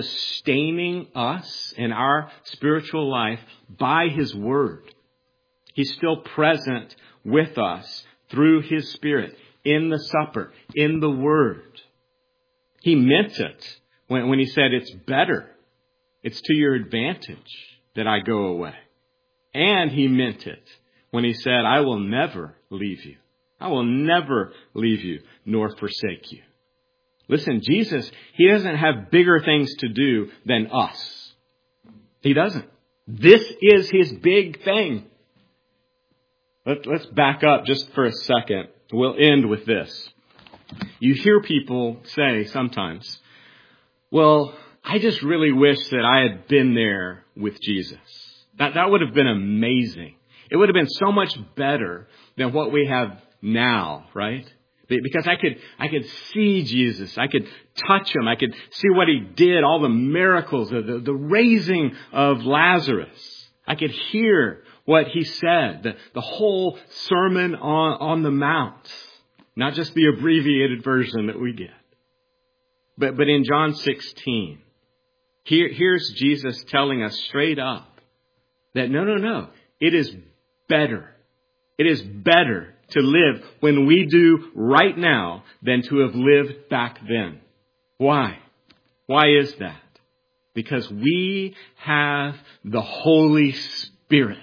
sustaining us in our spiritual life by his Word. He's still present with us through his Spirit in the supper, in the Word. He meant it when, when he said it's better. It's to your advantage that I go away. And he meant it when he said, I will never leave you. I will never leave you nor forsake you. Listen, Jesus, he doesn't have bigger things to do than us. He doesn't. This is his big thing. Let, let's back up just for a second. We'll end with this. You hear people say sometimes, well, I just really wish that I had been there with Jesus. That, that would have been amazing. It would have been so much better than what we have now, right? Because I could, I could see Jesus. I could touch him. I could see what he did, all the miracles, the, the, the raising of Lazarus. I could hear what he said, the, the whole Sermon on, on the Mount, not just the abbreviated version that we get. But, but in John sixteen, here, here's Jesus telling us straight up that no, no, no, it is better. It is better to live when we do right now than to have lived back then. Why? Why is that? Because we have the Holy Spirit.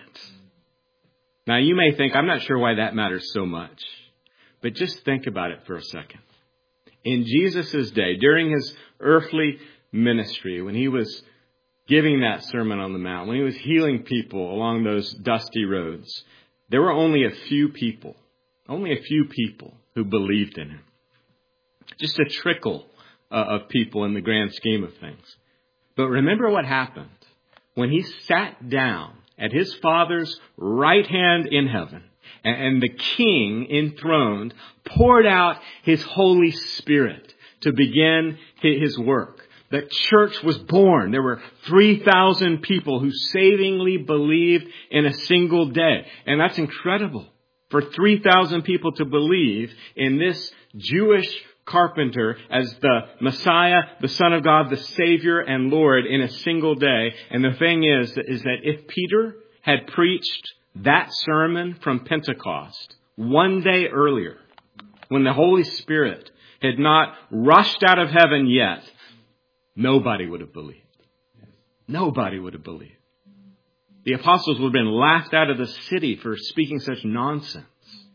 Now you may think, I'm not sure why that matters so much, but just think about it for a second. In Jesus' day, during his earthly ministry, when he was giving that Sermon on the Mount, when he was healing people along those dusty roads, there were only a few people, only a few people who believed in him. Just a trickle uh, of people in the grand scheme of things. But remember what happened when he sat down at his Father's right hand in heaven, and, and the King enthroned poured out his Holy Spirit to begin his work. The church was born. There were three thousand people who savingly believed in a single day. And that's incredible. For three thousand people to believe in this Jewish carpenter as the Messiah, the Son of God, the Savior and Lord in a single day. And the thing is, is that if Peter had preached that sermon from Pentecost one day earlier, when the Holy Spirit had not rushed out of heaven yet, nobody would have believed. Nobody would have believed. The apostles would have been laughed out of the city for speaking such nonsense.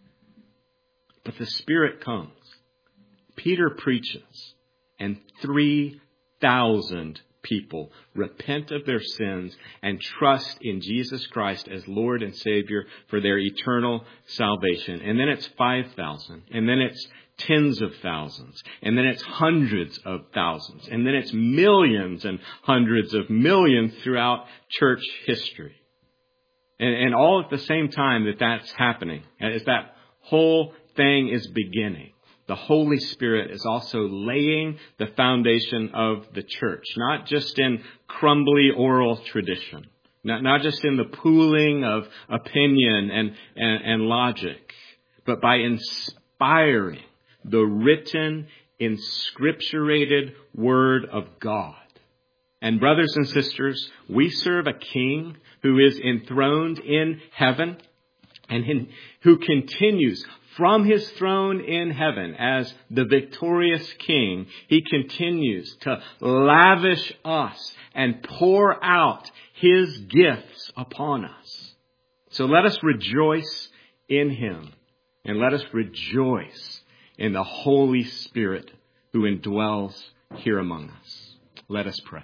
But the Spirit comes. Peter preaches, and three thousand people repent of their sins and trust in Jesus Christ as Lord and Savior for their eternal salvation. And then it's five thousand, and then it's tens of thousands, and then it's hundreds of thousands, and then it's millions and hundreds of millions throughout church history. And, and all at the same time that that's happening, as that whole thing is beginning, the Holy Spirit is also laying the foundation of the church, not just in crumbly oral tradition, not, not just in the pooling of opinion and, and, and logic, but by inspiring the written, inscripturated Word of God. And brothers and sisters, we serve a King who is enthroned in heaven and in, who continues from his throne in heaven as the victorious King. He continues to lavish us and pour out his gifts upon us. So let us rejoice in him, and let us rejoice in the Holy Spirit who indwells here among us. Let us pray.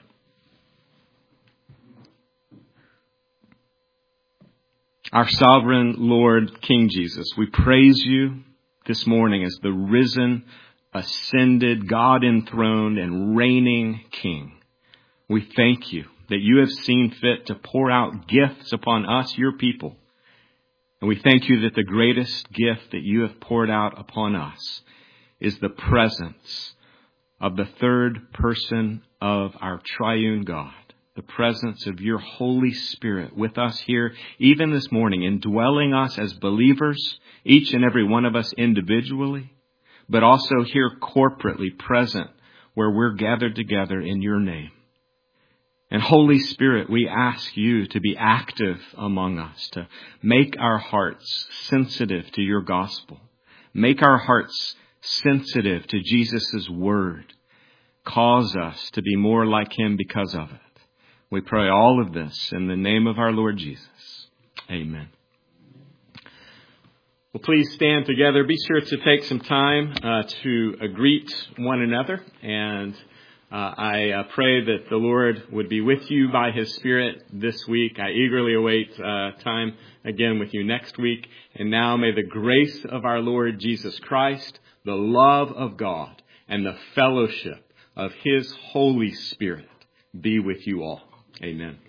Our sovereign Lord, King Jesus, we praise you this morning as the risen, ascended, God enthroned, and reigning King. We thank you that you have seen fit to pour out gifts upon us, your people. And we thank you that the greatest gift that you have poured out upon us is the presence of the third person of our triune God. The presence of your Holy Spirit with us here, even this morning, indwelling us as believers, each and every one of us individually, but also here corporately present where we're gathered together in your name. And Holy Spirit, we ask you to be active among us, to make our hearts sensitive to your gospel. Make our hearts sensitive to Jesus' word. Cause us to be more like him because of it. We pray all of this in the name of our Lord Jesus. Amen. Well, please stand together. Be sure to take some time uh, to uh, greet one another. And uh, I uh, pray that the Lord would be with you by his Spirit this week. I eagerly await uh, time again with you next week. And now may the grace of our Lord Jesus Christ, the love of God, and the fellowship of his Holy Spirit be with you all. Amen.